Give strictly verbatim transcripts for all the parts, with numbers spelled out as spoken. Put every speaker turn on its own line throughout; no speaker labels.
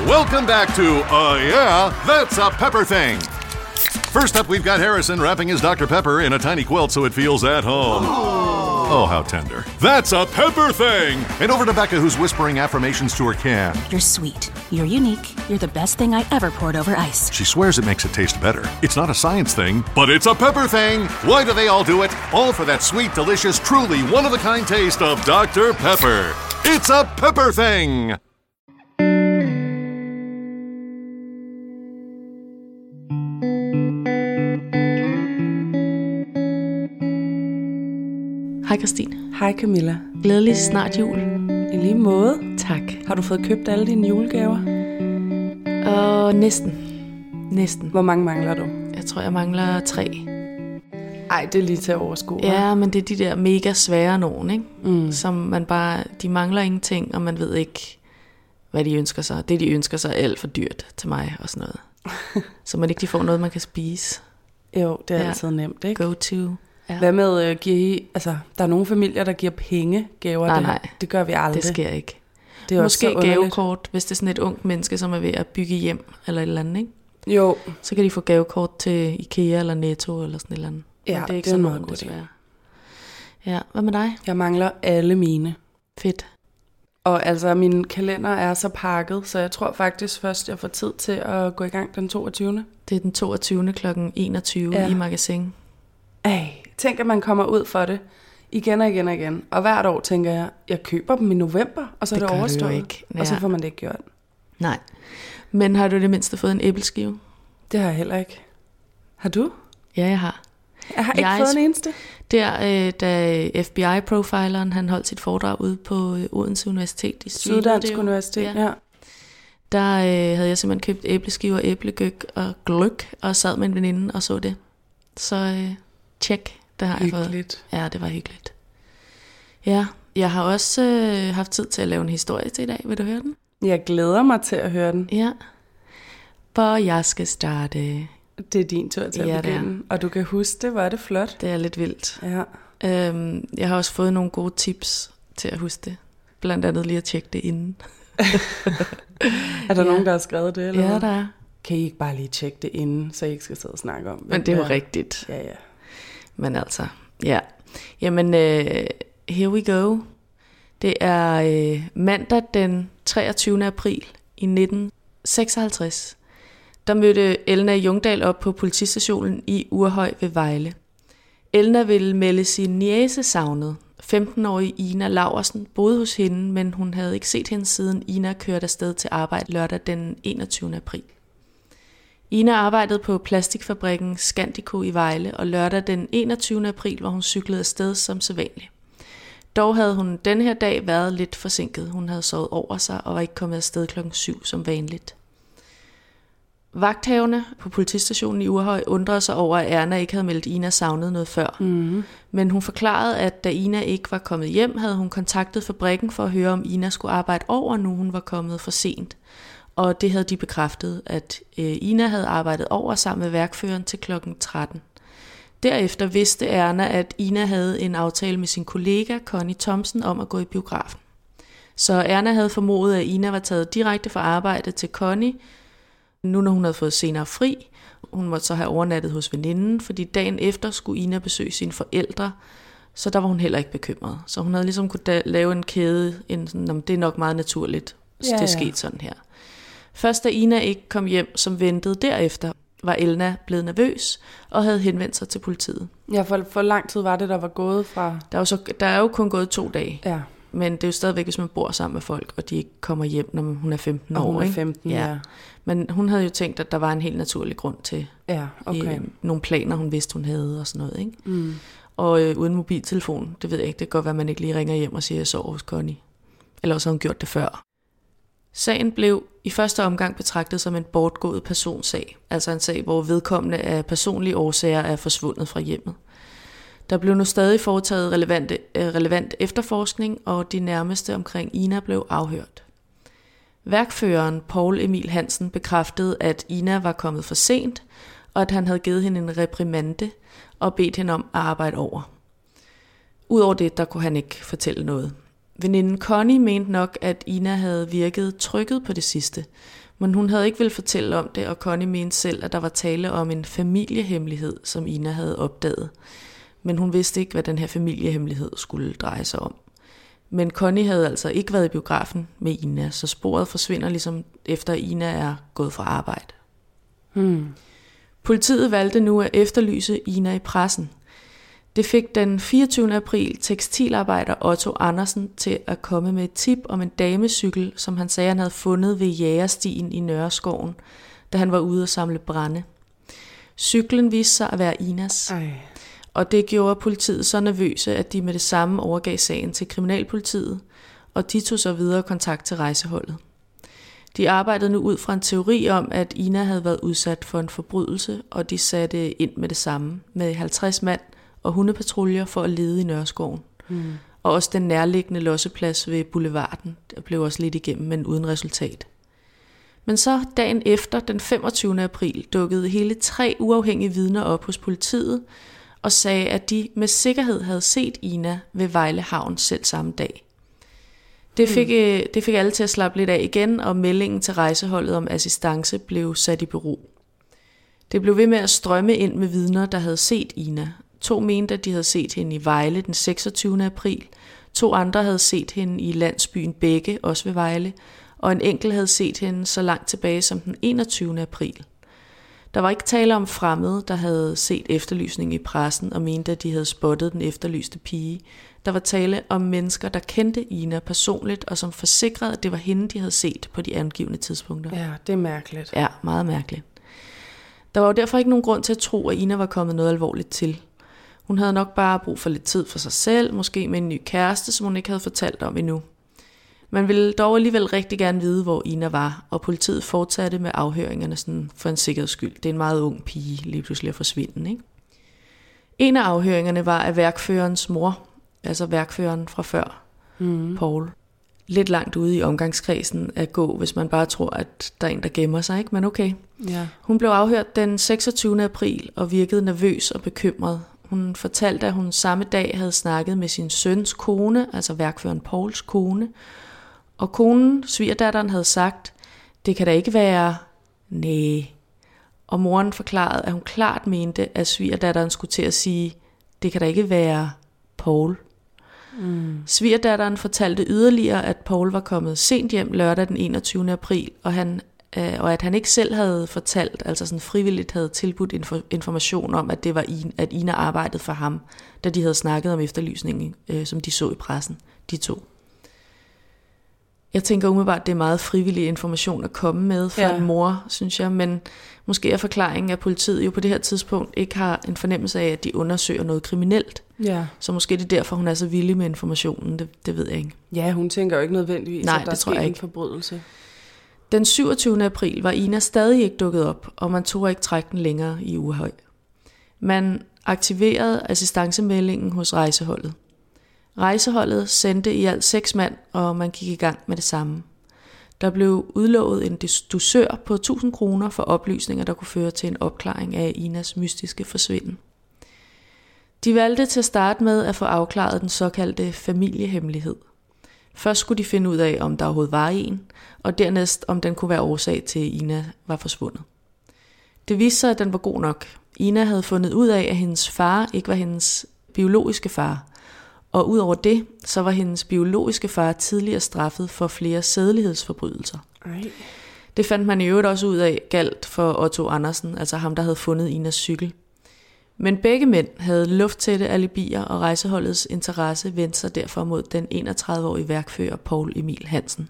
Welcome back to Uh Yeah, That's a Pepper Thing. First up, we've got Harrison wrapping his Doctor Pepper in a tiny quilt so it feels at home. Oh, how tender. That's a pepper thing! And over to Becca, who's whispering affirmations to her can.
You're sweet. You're unique. You're the best thing I ever poured over ice.
She swears it makes it taste better. It's not a science thing, but it's a pepper thing! Why do they all do it? All for that sweet, delicious, truly one-of-a-kind taste of Doctor Pepper. It's a pepper thing!
Hej Christine.
Hej Camilla.
Glædelig snart jul.
I lige måde.
Tak.
Har du fået købt alle dine julegaver?
Og næsten. Næsten.
Hvor mange mangler du?
Jeg tror, jeg mangler tre.
Ej, det er lige til at overskue.
Ja, men det er de der mega svære nogen, ikke?
Mm.
Som man bare, de mangler ingenting, og man ved ikke, hvad de ønsker sig. Det, de ønsker sig, er alt for dyrt til mig og sådan noget. Så man ikke de får noget, man kan spise.
Jo, det er
ja.
altid nemt, ikke?
Go to. Ja.
Hvad med, uh, giver I, altså, der er nogle familier, der giver penge gaver.
Nej,
det,
nej.
Det gør vi aldrig.
Det sker ikke.
Det er
måske
også
gavekort, hvis det er sådan et ungt menneske, som er ved at bygge hjem, eller et eller andet, ikke?
Jo.
Så kan de få gavekort til IKEA eller Netto, eller sådan et eller andet.
Ja,
men det er ikke
det er
så
meget
nogen,
godt.
desværre. Ja, hvad med dig?
Jeg mangler alle mine.
Fedt.
Og altså, min kalender er så pakket, så jeg tror faktisk først, jeg får tid til at gå i gang den toogtyvende
Det er den toogtyvende klokken enogtyve ja. I Magasin.
Ej, tænk at man kommer ud for det igen og igen og igen. Og hvert år tænker jeg, jeg køber dem i november, og så
det
er det overstået.
Ikke. Ja.
Og så får man det ikke gjort.
Nej. Men har du det mindste fået en æbleskive?
Det har jeg heller ikke. Har du?
Ja, jeg har.
Jeg har ikke jeg fået en eneste.
Der, øh, da F B I-profileren, han holdt sit foredrag ude på øh, Odense Universitet. I
Syddansk Universitet, ja. ja.
Der øh, havde jeg simpelthen købt æbleskiver, æblegøk og gløk, og sad med en veninde og så det. Så øh, tjek, det har
hyggeligt.
jeg fået. Ja, det var hyggeligt. Ja, jeg har også øh, haft tid til at lave en historie til i dag. Vil du høre den?
Jeg glæder mig til at høre den.
Ja. For jeg skal starte.
Det er din tur til at
ja,
begynde. Og du kan huske det, var det flot.
Det er lidt vildt.
Ja.
Øhm, jeg har også fået nogle gode tips til at huske det. Blandt andet lige at tjekke det inden.
Er der
ja.
nogen, der har skrevet det? Eller
ja,
hvad?
der er.
Kan I ikke bare lige tjekke det inden, så I ikke skal sidde og snakke om det?
Men det er jo rigtigt.
Ja, ja.
Men altså, ja. Jamen, uh, here we go. Det er uh, mandag den treogtyvende april i nitten seksoghalvtreds. Der mødte Elna Jungdal op på politistationen i Urhøj ved Vejle. Elna ville melde sin niece savnet. femten-årige Ina Laursen boede hos hende, men hun havde ikke set hende siden Ina kørte afsted til arbejde lørdag den enogtyvende april. Ina arbejdede på plastikfabrikken Scandico i Vejle, og lørdag den enogtyvende april var hun cyklet afsted som sædvanligt. Dog havde hun denne her dag været lidt forsinket. Hun havde sovet over sig og var ikke kommet afsted klokken syv som vanligt. Vagthaverne på politistationen i Urhøj undrede sig over, at Erna ikke havde meldt Ina savnet noget før.
Mm-hmm.
Men hun forklarede, at da Ina ikke var kommet hjem, havde hun kontaktet fabrikken for at høre, om Ina skulle arbejde over, nu hun var kommet for sent. Og det havde de bekræftet, at øh, Ina havde arbejdet over sammen med værkføreren til klokken tretten. Derefter vidste Erna, at Ina havde en aftale med sin kollega Connie Thomsen om at gå i biografen. Så Erna havde formodet, at Ina var taget direkte fra arbejde til Connie, nu når hun havde fået senere fri. Hun måtte så have overnattet hos veninden, fordi dagen efter skulle Ina besøge sine forældre, så der var hun heller ikke bekymret. Så hun havde ligesom kunne lave en kæde, en sådan, det er nok meget naturligt, så ja, det er sket ja. sådan her. Først da Ina ikke kom hjem som ventede derefter, var Elna blevet nervøs og havde henvendt sig til politiet.
Ja, for, for lang tid var det, der var gået fra...
Der er jo, så, der er jo kun gået to dage.
Ja.
Men det er jo stadigvæk, hvis man bor sammen med folk, og de ikke kommer hjem, når hun er femten
og
år.
hun er femten,
ikke?
ja. ja.
Men hun havde jo tænkt, at der var en helt naturlig grund til
ja, okay.
øh, nogle planer, hun vidste, hun havde og sådan noget. Ikke?
Mm.
Og øh, uden mobiltelefon, det ved jeg ikke, det kan godt være, at man ikke lige ringer hjem og siger, at jeg sover hos Connie. Eller også har hun gjort det før. Sagen blev i første omgang betragtet som en bortgået personsag, altså en sag, hvor vedkommende af personlige årsager er forsvundet fra hjemmet. Der blev nu stadig foretaget relevante, relevant efterforskning, og de nærmeste omkring Ina blev afhørt. Værkføreren Paul Emil Hansen bekræftede, at Ina var kommet for sent, og at han havde givet hende en reprimande og bedt hende om at arbejde over. Udover det, der kunne han ikke fortælle noget. Veninden Connie mente nok, at Ina havde virket trykket på det sidste, men hun havde ikke ville fortælle om det, og Connie mente selv, at der var tale om en familiehemmelighed, som Ina havde opdaget. Men hun vidste ikke, hvad den her familiehemmelighed skulle dreje sig om. Men Connie havde altså ikke været i biografen med Ina, så sporet forsvinder ligesom efter Ina er gået fra arbejde.
Hmm.
Politiet valgte nu at efterlyse Ina i pressen. Det fik den fireogtyvende april tekstilarbejder Otto Andersen til at komme med et tip om en damecykel, som han sagde, han havde fundet ved Jægerstien i Nørreskoven, da han var ude at samle brænde. Cyklen viste sig at være Inas,
Ej.
og det gjorde politiet så nervøse, at de med det samme overgav sagen til kriminalpolitiet, og de tog så videre kontakt til rejseholdet. De arbejdede nu ud fra en teori om, at Ina havde været udsat for en forbrydelse, og de satte ind med det samme med halvtreds mand og hundepatruljer for at lede i Nørreskoven. Mm. Og også den nærliggende losseplads ved Boulevarden, der blev også lidt igennem, men uden resultat. Men så dagen efter, den femogtyvende april, dukkede hele tre uafhængige vidner op hos politiet og sagde, at de med sikkerhed havde set Ina ved Vejle Havn selv samme dag. Det fik, mm. det fik alle til at slappe lidt af igen, og meldingen til rejseholdet om assistance blev sat i bero. Det blev ved med at strømme ind med vidner, der havde set Ina. To mente, at de havde set hende i Vejle den seksogtyvende april. To andre havde set hende i landsbyen Bække, også ved Vejle. Og en enkelt havde set hende så langt tilbage som den enogtyvende april. Der var ikke tale om fremmede, der havde set efterlysning i pressen og mente, at de havde spottet den efterlyste pige. Der var tale om mennesker, der kendte Ina personligt, og som forsikrede, at det var hende, de havde set på de angivne tidspunkter.
Ja, det er mærkeligt.
Ja, meget mærkeligt. Der var jo derfor ikke nogen grund til at tro, at Ina var kommet noget alvorligt til. Hun havde nok bare brug for lidt tid for sig selv, måske med en ny kæreste, som hun ikke havde fortalt om endnu. Man ville dog alligevel rigtig gerne vide, hvor Ina var, og politiet fortsatte med afhøringerne sådan for en sikkerheds skyld. Det er en meget ung pige, lige pludselig at forsvinde, ikke? En af afhøringerne var af værkførerens mor, altså værkføreren fra før, mm. Paul. Lidt langt ude i omgangskredsen at gå, hvis man bare tror, at der er en, der gemmer sig, ikke? Men okay.
Ja.
Hun blev afhørt den seksogtyvende april og virkede nervøs og bekymret. Hun fortalte, at hun samme dag havde snakket med sin søns kone, altså værkføreren Pauls kone, og konen, svigerdatteren, havde sagt, det kan da ikke være, næh. Og moren forklarede, at hun klart mente, at svigerdatteren skulle til at sige, det kan da ikke være Paul. Mm. Svigerdatteren fortalte yderligere, at Paul var kommet sent hjem lørdag den enogtyvende april, og, han, øh, og at han ikke selv havde fortalt, altså sådan frivilligt havde tilbudt info- information om, at det var Ina, at Ina arbejdede for ham, da de havde snakket om efterlysningen, øh, som de så i pressen, de to. Jeg tænker umiddelbart, at det er meget frivillig information at komme med fra ja. en mor, synes jeg, men måske er forklaringen, at politiet jo på det her tidspunkt ikke har en fornemmelse af, at de undersøger noget kriminelt. Ja. Så måske det er derfor, hun er så villig med informationen, det, det ved jeg ikke.
Ja, hun tænker jo ikke nødvendigvis,
Nej,
at der
det tror
sker
jeg
en
ikke.
forbrydelse.
Den syvogtyvende april var Ina stadig ikke dukket op, og man tog ikke trække den længere i Uhøj. Man aktiverede assistancemeldingen hos rejseholdet. Rejseholdet sendte i alt seks mand, og man gik i gang med det samme. Der blev udlovet en dusør på tusind kroner for oplysninger, der kunne føre til en opklaring af Inas mystiske forsvinden. De valgte til at starte med at få afklaret den såkaldte familiehemmelighed. Først skulle de finde ud af, om der overhovedet var en, og dernæst om den kunne være årsag til, at Ina var forsvundet. Det viste sig, at den var god nok. Ina havde fundet ud af, at hendes far ikke var hendes biologiske far, og udover det, så var hendes biologiske far tidligere straffet for flere sædelighedsforbrydelser. Ej. Det fandt man i øvrigt også ud af galt for Otto Andersen, altså ham, der havde fundet Inas cykel. Men begge mænd havde lufttætte alibier, og rejseholdets interesse vendte sig derfor mod den enogtredive-årige værkfører Paul Emil Hansen.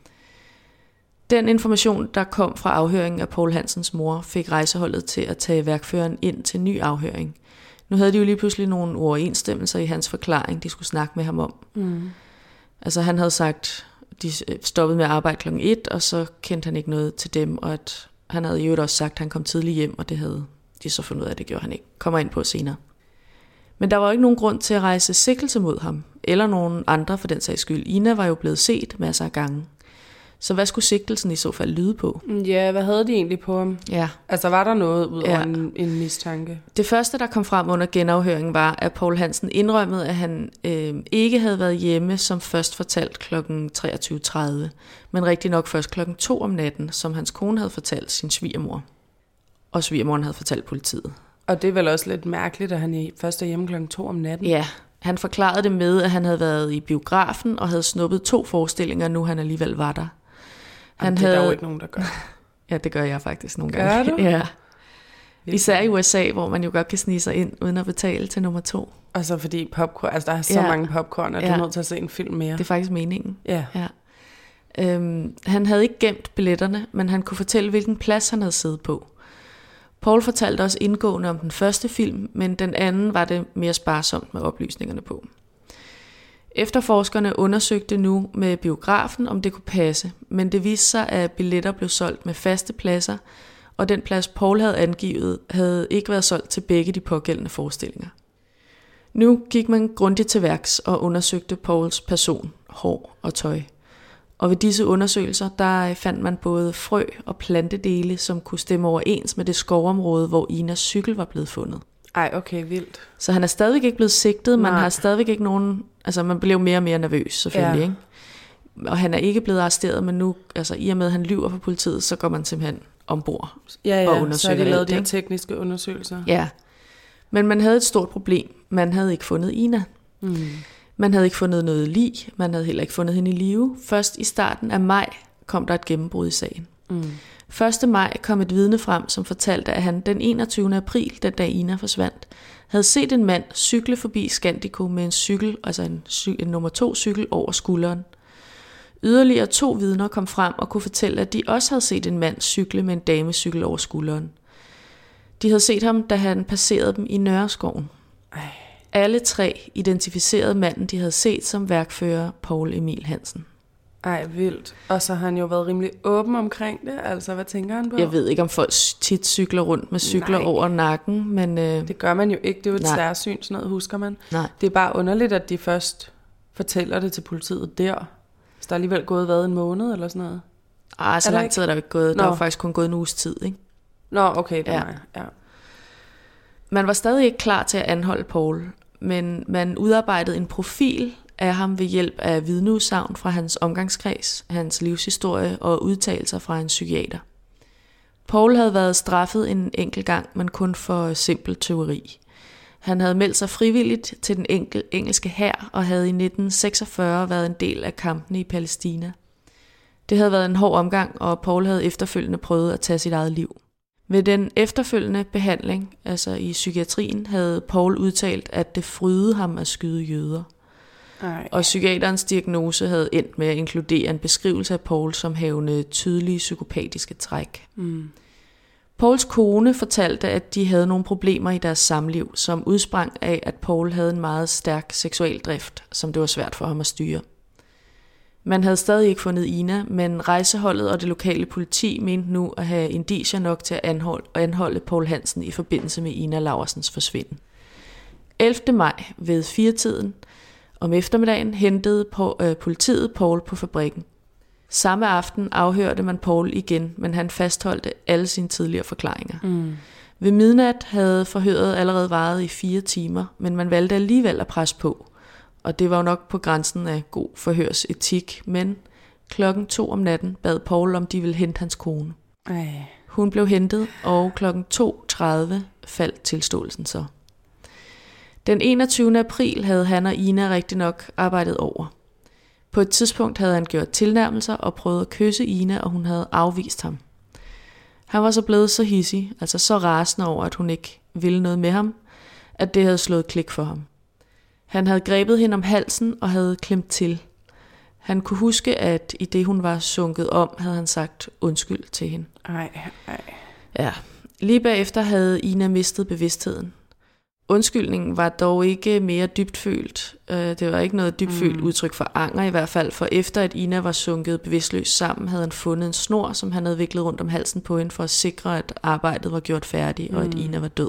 Den information, der kom fra afhøringen af Paul Hansens mor, fik rejseholdet til at tage værkføreren ind til ny afhøring. Nu havde de jo lige pludselig nogle uoverensstemmelser i hans forklaring, de skulle snakke med ham om. Mm. Altså han havde sagt, de stoppede med at arbejde klokken et, og så kendte han ikke noget til dem, og at han havde jo også sagt, at han kom tidligt hjem, og det havde de så fundet ud af, at det gjorde han ikke. Kommer ind på senere. Men der var ikke nogen grund til at rejse sigtelse mod ham, eller nogen andre for den sags skyld. Ina var jo blevet set masser af gange. Så hvad skulle sigtelsen i så fald lyde på?
Ja, hvad havde de egentlig på ham?
Ja.
Altså, var der noget ud over
Ja.
en, en mistanke?
Det første, der kom frem under genafhøringen, var, at Poul Hansen indrømmede, at han øh, ikke havde været hjemme, som først fortalt klokken treogtyve tredive, men rigtig nok først klokken to om natten, som hans kone havde fortalt sin svigermor. Og svigermoren havde fortalt politiet.
Og det er vel også lidt mærkeligt, at han først er hjemme klokken to om natten?
Ja, han forklarede det med, at han havde været i biografen og havde snuppet to forestillinger, nu han alligevel var der. Han
Jamen, det er
havde...
der jo ikke nogen, der gør.
Ja, det gør jeg faktisk nogle
Gør
gange.
du?
Ja. Især i U S A, hvor man jo godt kan snige sig ind, uden at betale til nummer to.
Og så fordi popcorn, altså der er så
Ja.
mange popcorn, at ja. du
Ja.
er nødt til at se en film mere.
Det er faktisk meningen.
Ja.
Ja. Øhm, han havde ikke gemt billetterne, men han kunne fortælle, hvilken plads han havde siddet på. Poul fortalte også indgående om den første film, men den anden var det mere sparsomt med oplysningerne på. Efterforskerne undersøgte nu med biografen, om det kunne passe, men det viste sig, at billetter blev solgt med faste pladser, og den plads, Poul havde angivet, havde ikke været solgt til begge de pågældende forestillinger. Nu gik man grundigt til værks og undersøgte Pouls person, hår og tøj. Og ved disse undersøgelser, der fandt man både frø og plantedele, som kunne stemme overens med det skovområde, hvor Inas cykel var blevet fundet.
Ej, okay, vildt.
Så han er stadigvæk ikke blevet sigtet, man
Nej.
har stadigvæk ikke nogen... Altså, man blev mere og mere nervøs, selvfølgelig,
Ja.
ikke? Og han er ikke blevet arresteret, men nu, altså i og med, at han lyver for politiet, så går man simpelthen ombord.
Ja, ja,
og
så har
undersøger
de lavet
alt,
de her
ikke?
tekniske undersøgelser.
Ja, men man havde et stort problem. Man havde ikke fundet Ina.
Mm.
Man havde ikke fundet noget lig. Man havde heller ikke fundet hende i live. Først i starten af maj kom der et gennembrud i sagen.
Mm.
første maj kom et vidne frem, som fortalte, at han den enogtyvende april, den dag Ina forsvandt, havde set en mand cykle forbi Scandico med en cykel, altså en, cy- en nummer to cykel over skulderen. Yderligere to vidner kom frem og kunne fortælle, at de også havde set en mand cykle med en damecykel over skulderen. De havde set ham, da han passerede dem i Nørreskoven.
Ej.
Alle tre identificerede manden, de havde set som værkfører Poul Emil Hansen.
Ej, vildt. Og så har han jo været rimelig åben omkring det. Altså, hvad tænker han på?
Jeg ved ikke, om folk tit cykler rundt med cykler
Nej.
over nakken, men... Øh,
Det gør man jo ikke. Det er jo et
Nej.
særsyn, sådan noget husker man.
nej.
Det er bare underligt, at de først fortæller det til politiet der. Så der er alligevel gået hvad, en måned eller sådan noget?
Ah, så
Er der
lang
ikke?
tid er der jo ikke gået.
Nå.
Der er jo faktisk kun gået en uges tid, ikke?
Nå, okay, det er
Ja.
mig. Ja.
Man var stadig ikke klar til at anholde Poul, men man udarbejdede en profil af ham ved hjælp af vidneudsagn fra hans omgangskreds, hans livshistorie og udtalelser fra en psykiater. Poul havde været straffet en enkelt gang, men kun for simpel tyveri. Han havde meldt sig frivilligt til den enkel, engelske hær og havde i nitten seksogfyrre været en del af kampene i Palæstina. Det havde været en hård omgang, og Poul havde efterfølgende prøvet at tage sit eget liv. Ved den efterfølgende behandling, altså i psykiatrien, havde Poul udtalt, at det frydede ham at skyde jøder.
Ej.
Og psykiaterens diagnose havde endt med at inkludere en beskrivelse af Poul som havende tydelige psykopatiske træk.
Mm.
Pouls kone fortalte, at de havde nogle problemer i deres samliv, som udsprang af, at Poul havde en meget stærk seksuel drift, som det var svært for ham at styre. Man havde stadig ikke fundet Ina, men rejseholdet og det lokale politi mente nu at have indicier nok til at anholde, anholde Poul Hansen i forbindelse med Ina Laursens forsvinden. ellevte maj ved firetiden om eftermiddagen hentede på, øh, politiet Poul på fabrikken. Samme aften afhørte man Poul igen, men han fastholdte alle sine tidligere forklaringer.
Mm.
Ved midnat havde forhøret allerede varet i fire timer, men man valgte alligevel at presse på. Og det var jo nok på grænsen af god forhørsetik, men klokken to om natten bad Poul, om de ville hente hans kone.
Ej.
Hun blev hentet, og klokken to tredive faldt tilståelsen så. Den enogtyvende april havde han og Ina rigtig nok arbejdet over. På et tidspunkt havde han gjort tilnærmelser og prøvet at kysse Ina, og hun havde afvist ham. Han var så blevet så hissig, altså så rasende over, at hun ikke ville noget med ham, at det havde slået klik for ham. Han havde grebet hende om halsen og havde klemt til. Han kunne huske, at i det hun var sunket om, havde han sagt undskyld til hende.
Ej, ej.
Ja, lige bagefter havde Ina mistet bevidstheden. Undskyldningen var dog ikke mere dybtfølt. Det var ikke noget dybtfølt
Mm.
udtryk for anger i hvert fald, for efter at Ina var sunket bevidstløs sammen, havde han fundet en snor, som han havde viklet rundt om halsen på hende for at sikre, at arbejdet var gjort færdigt, og at
Mm.
Ina var død.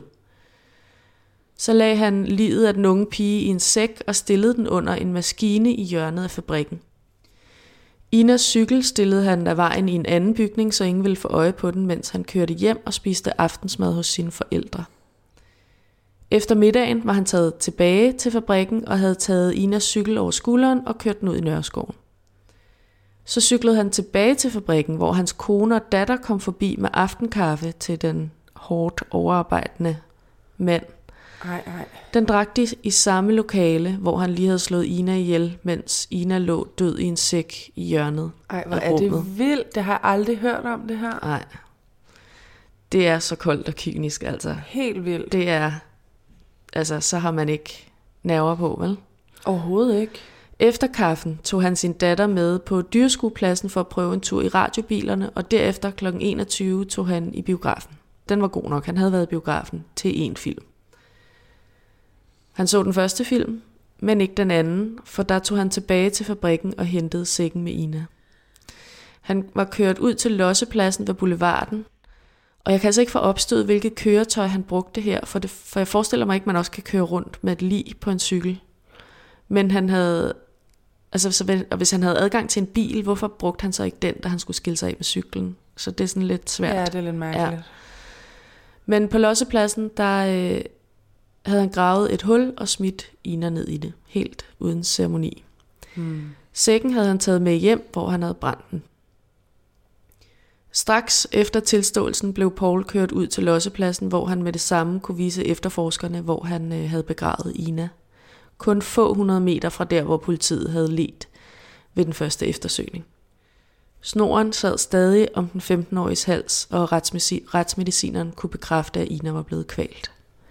Så lagde han liget af den unge pige i en sæk og stillede den under en maskine i hjørnet af fabrikken. Inas cykel stillede han af vejen i en anden bygning, så ingen ville få øje på den, mens han kørte hjem og spiste aftensmad hos sine forældre. Efter middagen var han taget tilbage til fabrikken og havde taget Inas cykel over skulderen og kørt den ud i Nørreskoven. Så cyklede han tilbage til fabrikken, hvor hans kone og datter kom forbi med aftenkaffe til den hårdt overarbejdende mand.
Ej, ej.
Den drak de i samme lokale, hvor han lige havde slået Ina ihjel, mens Ina lå død i en sæk i hjørnet.
Ej, hvor er det vildt. Det har jeg aldrig hørt om, det her.
Nej. Det er så koldt og kynisk, altså.
Helt vildt.
Det er, altså, så har man ikke nerver på, vel?
Overhovedet ikke.
Efter kaffen tog han sin datter med på dyreskuepladsen for at prøve en tur i radiobilerne, og derefter klokken enogtyve tog han i biografen. Den var god nok, han havde været i biografen til en film. Han så den første film, men ikke den anden, for der tog han tilbage til fabrikken og hentede sækken med Ina. Han var kørt ud til lossepladsen ved boulevarden, og jeg kan altså ikke få opstødet, hvilket køretøj han brugte her, for, det, for jeg forestiller mig ikke, at man også kan køre rundt med et lig på en cykel. Men han havde, altså så, og hvis han havde adgang til en bil, hvorfor brugte han så ikke den, da han skulle skille sig af med cyklen? Så det er sådan lidt svært.
Ja, det er lidt mærkeligt. Ja.
Men på lossepladsen, der øh, havde han gravet et hul og smidt Ina ned i det, helt uden ceremoni. Hmm. Sækken havde han taget med hjem, hvor han havde brændt den. Straks efter tilståelsen blev Paul kørt ud til lossepladsen, hvor han med det samme kunne vise efterforskerne, hvor han øh, havde begravet Ina. Kun få hundrede meter fra der, hvor politiet havde ledt ved den første eftersøgning. Snoren sad stadig om den femten-åriges hals, og retsmedicineren kunne bekræfte, at Ina var blevet kvalt.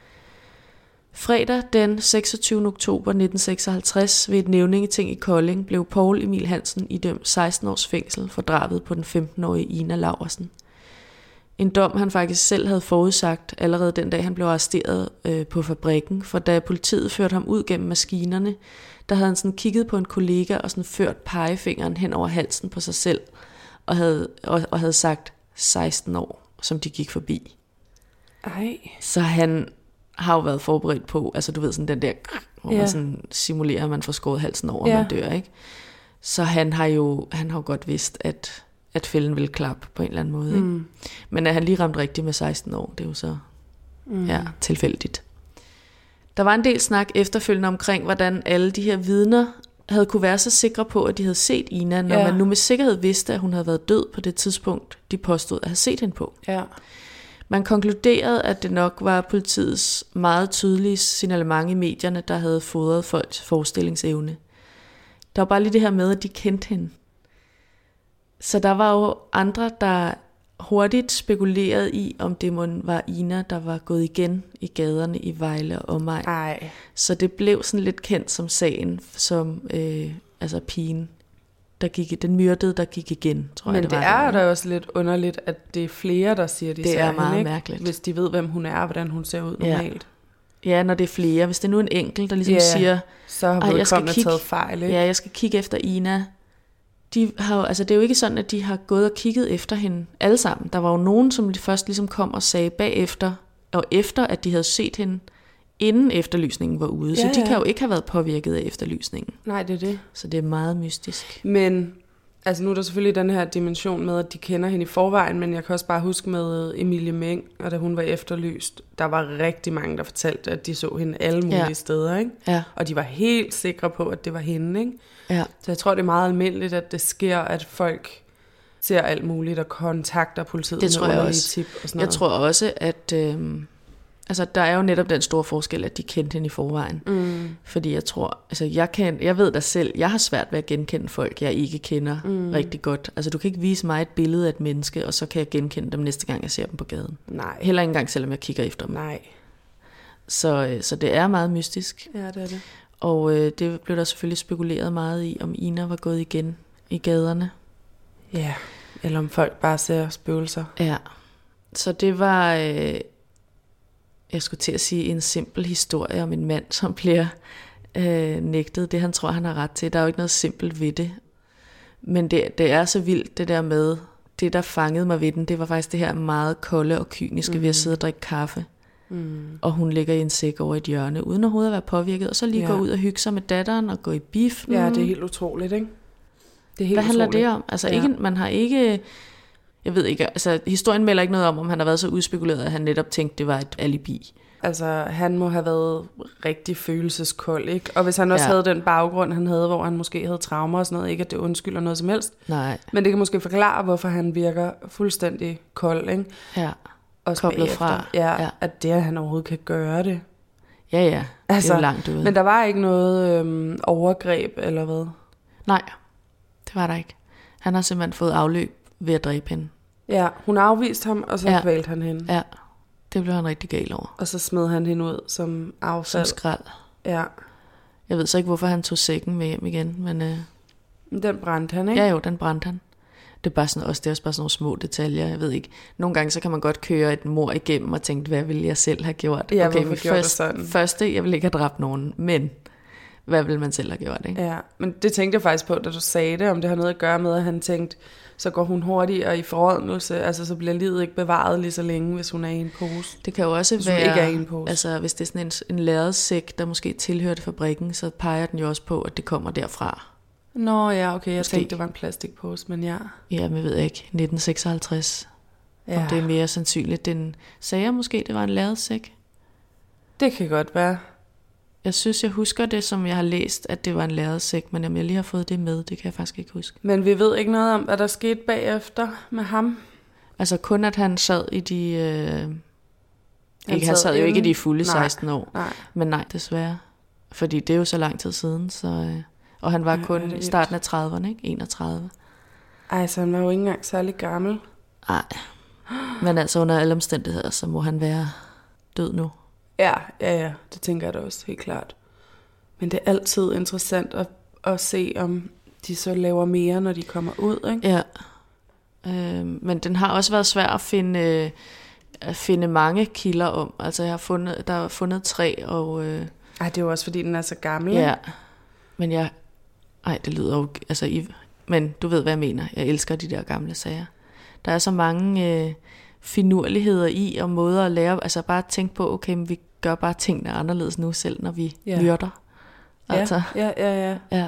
Fredag den seksogtyvende oktober nitten seksoghalvtreds ved et nævningeting i Kolding blev Paul Emil Hansen idømt seksten års fængsel for drabet på den femten-årige Ina Laursen. En dom, han faktisk selv havde forudsagt allerede den dag, han blev arresteret øh, på fabrikken, for da politiet førte ham ud gennem maskinerne, der havde han sådan kigget på en kollega og sådan ført pegefingeren hen over halsen på sig selv, og havde, og, og havde sagt seksten år, som de gik forbi.
Ej.
Så han har jo været forberedt på, altså du ved sådan den der, hvor
ja.
man sådan simulerer, at man får skåret halsen over,
ja.
og man dør, ikke? Så han har jo han har jo godt vidst, at at fælden ville klappe på en eller anden måde. Ikke? Mm. Men at han lige ramt rigtigt med seksten år, det er jo så mm. ja, tilfældigt. Der var en del snak efterfølgende omkring, hvordan alle de her vidner havde kunne være så sikre på, at de havde set Ina, når ja. man nu med sikkerhed vidste, at hun havde været død på det tidspunkt, de påstod at have set hende på.
Ja.
Man konkluderede, at det nok var politiets meget tydelige signalement i medierne, der havde fodret folks forestillingsevne. Der var bare lige det her med, at de kendte hende. Så der var jo andre, der hurtigt spekulerede i, om det var Ina, der var gået igen i gaderne i Vejle og omegn.
Ej.
Så det blev sådan lidt kendt som sagen, som øh, altså pigen, der gik, den myrdede, der gik igen, tror
Men
jeg, det,
det
var.
Men det er da også lidt underligt, at det er flere, der siger, de
det
ser
er
hende,
meget
ikke?
mærkeligt.
Hvis de ved, hvem hun er, og hvordan hun ser ud normalt.
Ja. ja, når det er flere. Hvis det er nu en enkelt, der ligesom yeah. siger,
så har vedkommende taget fejl, ikke?
Ja, jeg skal kigge efter Ina. De har jo, altså det er jo ikke sådan, at de har gået og kigget efter hende alle sammen. Der var jo nogen, som først ligesom kom og sagde bagefter, og efter, at de havde set hende, inden efterlysningen var ude. Ja, så de ja. kan jo ikke have været påvirket af efterlysningen.
Nej, det er det.
Så det er meget mystisk.
Men altså nu er der selvfølgelig den her dimension med, at de kender hende i forvejen, men jeg kan også bare huske med Emilie Meng, og da hun var efterlyst, der var rigtig mange, der fortalte, at de så hende alle mulige ja. steder, ikke?
Ja.
Og de var helt sikre på, at det var hende, ikke?
Ja.
Så jeg tror, det er meget almindeligt, at det sker, at folk ser alt muligt og kontakter politiet
det tror
med
jeg også.
tip og sådan
jeg
noget.
tror også, at øh, altså, der er jo netop den store forskel, at de kendte hende i forvejen. Mm. Fordi jeg tror, altså jeg, kan, jeg ved da selv, jeg har svært ved at genkende folk, jeg ikke kender mm. rigtig godt. Altså du kan ikke vise mig et billede af et menneske, og så kan jeg genkende dem næste gang, jeg ser dem på gaden.
Nej.
Heller ikke engang, selvom jeg kigger efter dem.
Nej.
Så, så det er meget mystisk.
Ja, det er det.
Og øh, det blev der selvfølgelig spekuleret meget i, om Ina var gået igen i gaderne.
Ja, eller om folk bare ser spøgelser.
Ja, så det var, øh, jeg skulle til at sige, en simpel historie om en mand, som bliver øh, nægtet det, han tror, han har ret til. Der er jo ikke noget simpelt ved det. Men det, det er så vildt, det der med, det der fangede mig ved den, det var faktisk det her meget kolde og kyniske mm. ved at sidde og drikke kaffe. Mm. Og hun ligger i en sæk over et hjørne, uden overhovedet at være påvirket, og så lige ja. gå ud og hygge sig med datteren og gå i biffen.
Ja, det er helt utroligt, ikke? Det er helt
Hvad handler
utroligt.
det om? Altså,
Ja.
ikke, man har ikke... Jeg ved ikke, altså historien melder ikke noget om, om han har været så udspekuleret, at han netop tænkte, det var et alibi.
Altså, han må have været rigtig følelseskold, ikke? Og hvis han også
Ja.
havde den baggrund, han havde, hvor han måske havde traumer og sådan noget, ikke at det undskylder noget som helst.
Nej.
Men det kan måske forklare, hvorfor han virker fuldstændig kold, ikke?
Ja,
Også
koblet
bagefter.
fra.
Ja,
Ja.
at det, at han overhovedet kan gøre det.
ja, ja. Altså, det
Altså,
er jo langt ude.
Men der var ikke noget øhm, overgreb, eller hvad?
Nej, det var der ikke. Han har simpelthen fået afløb ved at dræbe hende.
Ja, hun afviste ham, og så
Ja.
ja. kvalte han hende.
Ja, det blev han rigtig gal over.
Og så smed han hende ud som affald.
Som skrald.
Ja,
Jeg ved så ikke, hvorfor han tog sækken med hjem igen, men øh,
den brændte han, ikke?
ja jo, den brændte han. Det er, bare sådan, også, det er også bare sådan nogle små detaljer, jeg ved ikke. Nogle gange så kan man godt køre et mord igennem og tænke, hvad ville jeg selv have gjort?
Ja,
okay,
hvorfor
men
gjorde du
først,
sådan?
første, jeg ville ikke have dræbt nogen, men hvad ville man selv have gjort, ikke?
Ja, men det tænkte jeg faktisk på, da du sagde det, om det har noget at gøre med, at han tænkte, så går hun hurtigere i forrådnelse, altså så bliver livet ikke bevaret lige så længe, hvis hun er i en pose.
Det kan jo også
Hvis hun
være,
ikke er i en pose.
altså hvis det er sådan en, en lærredsæk, der måske tilhørte fabrikken, så peger den jo også på, at det kommer derfra.
Nå ja, okay, jeg
Måske.
tænkte, det var en plastikpose, men ja.
Ja, men jeg ved ikke, nitten seksoghalvtreds.
ja.
Om det er mere sandsynligt. Den sagde måske, det var en lærredsæk.
Det kan godt være.
Jeg synes, jeg husker det, som jeg har læst, at det var en lærredsæk, men om jeg lige har fået det med, det kan jeg faktisk ikke huske.
Men vi ved ikke noget om, hvad der skete bagefter med ham.
Altså kun, at han sad i de... Øh... Han, ikke, han
sad
sad jo ikke i
inde.
de fulde
Nej.
seksten år.
Nej.
Men nej, desværre. Fordi det er jo så lang tid siden, så... Øh... Og han var
Ja, er
kun
det
i
vildt.
starten af trediverne, ikke? enogtredive.
Ej, så han var jo ikke engang særlig gammel.
Nej. Men altså under alle omstændigheder, så må han være død nu.
Ja, ja, ja, det tænker jeg da også, helt klart. Men det er altid interessant at, at se, om de så laver mere, når de kommer ud, ikke?
Ja. Øh, men den har også været svær at finde, øh, at finde mange kilder om. Altså jeg har fundet, der er fundet tre, og... Øh,
Ej, det er jo også, fordi den er så gammel, ikke?
ja. Men jeg... Ej, det lyder jo... Altså, I, men du ved, hvad jeg mener. Jeg elsker de der gamle sager. Der er så mange øh, finurligheder i, og måder at lære... Altså bare tænke på, okay, men vi gør bare tingene anderledes nu selv, når vi
Ja.
myrder. Altså,
Ja, ja, ja, ja.
ja.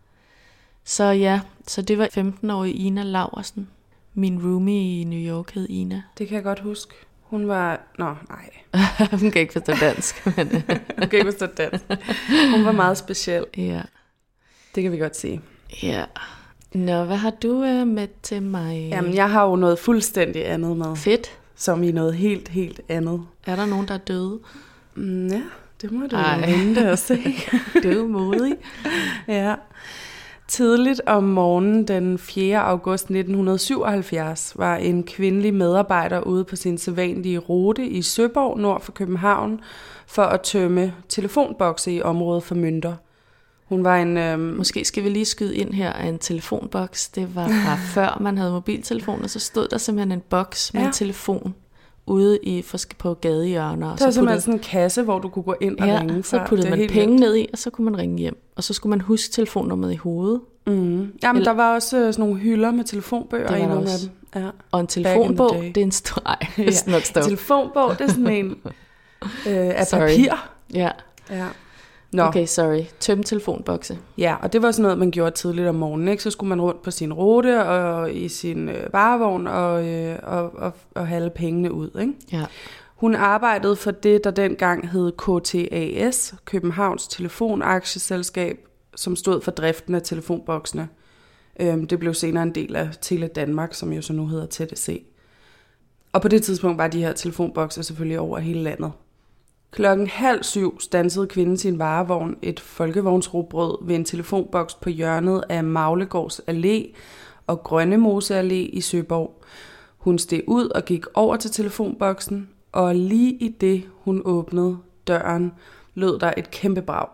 Så ja, så det var femten-årige Ina Laursen. Min roomie i New York hed Ina.
Det kan jeg godt huske. Hun var... Nå, nej.
Hun kan ikke forstå dansk, men...
Hun kan ikke forstå dansk. Hun var meget speciel.
ja.
Det kan vi godt sige.
Ja. Nå, hvad har du øh, med til mig?
Jamen, jeg har jo noget fuldstændig andet med.
Fedt.
Som i noget helt, helt andet.
Er der nogen, der er døde?
Mm, ja, det må du
Ej.
jo vente og se.
Du er modig.
Ja. Tidligt om morgenen den fjerde august nitten syvoghalvfjerds var en kvindelig medarbejder ude på sin sædvanlige rute i Søborg nord for København for at tømme telefonbokse i området for mønter. Hun var en... Øhm,
Måske skal vi lige skyde ind her af en telefonboks. Det var fra før man havde mobiltelefoner, så stod der simpelthen en boks med
Ja.
en telefon ude i, på gadehjørner. Og
der var
så
simpelthen
puttede,
sådan en kasse, hvor du kunne gå ind og
ja,
ringe
så
før.
puttede
Det er
man
helt
penge
vildt.
ned i, og så kunne man ringe hjem. Og så skulle man huske telefonnummeret i hovedet.
Mm. Jamen, der var også øh, sådan nogle hylder med telefonbøger
Det var
i
der
nogle af
også.
dem. Ja.
Og en telefonbog,
day.
det er en stor... Ej,
Ja.
det er nok stå.
Telefonbog, det er sådan en øh, af
Sorry.
papir.
Ja,
Ja. Nå.
okay, sorry. Tøm telefonbokse.
Ja, og det var sådan noget, man gjorde tidligt om morgenen, ikke? Så skulle man rundt på sin rute og i sin øh, varevogn og, øh, og, og, og halde pengene ud, ikke?
Ja.
Hun arbejdede for det, der dengang hed K T A S, Københavns Telefonaktieselskab, som stod for driften af telefonboksene. Øhm, det blev senere en del af Tele Danmark, som jo så nu hedder T D C. Og på det tidspunkt var de her telefonbokser selvfølgelig over hele landet. Klokken halv syv stansede kvinden sin varevogn et folkevognsrugbrød ved en telefonboks på hjørnet af Maglegårds Allé og Grønnemose Allé i Søborg. Hun steg ud og gik over til telefonboksen, og lige i det, hun åbnede døren, lød der et kæmpe brag.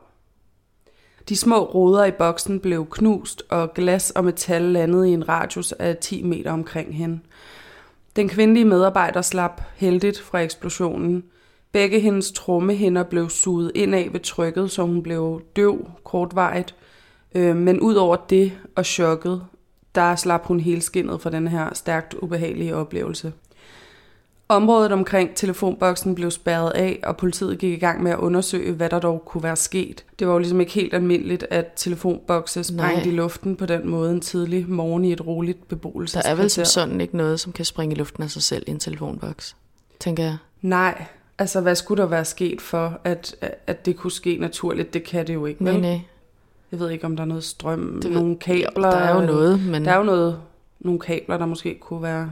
De små ruder i boksen blev knust, og glas og metal landede i en radius af ti meter omkring hende. Den kvindelige medarbejder slap heldigt fra eksplosionen. Begge hendes trommehinder blev suget indad ved trykket, så hun blev døv kortvarigt. Øh, men ud over det og chokket, der slap hun helskindet fra den her stærkt ubehagelige oplevelse. Området omkring telefonboksen blev spærret af, og politiet gik i gang med at undersøge, hvad der dog kunne være sket. Det var jo ligesom ikke helt almindeligt, at telefonbokse sprængte i luften på den måde en tidlig morgen i et roligt beboelseskvarter.
Der er vel som sådan ikke noget, som kan springe i luften af sig selv i en telefonboks, tænker jeg.
Nej, altså hvad skulle der være sket for, at, at det kunne ske naturligt? Det kan det jo ikke, vel?
Nej, nej.
Jeg ved ikke, om der er noget strøm,
det
nogle kabler.
Der er jo noget, men...
Der er jo noget, nogle kabler, der måske kunne være...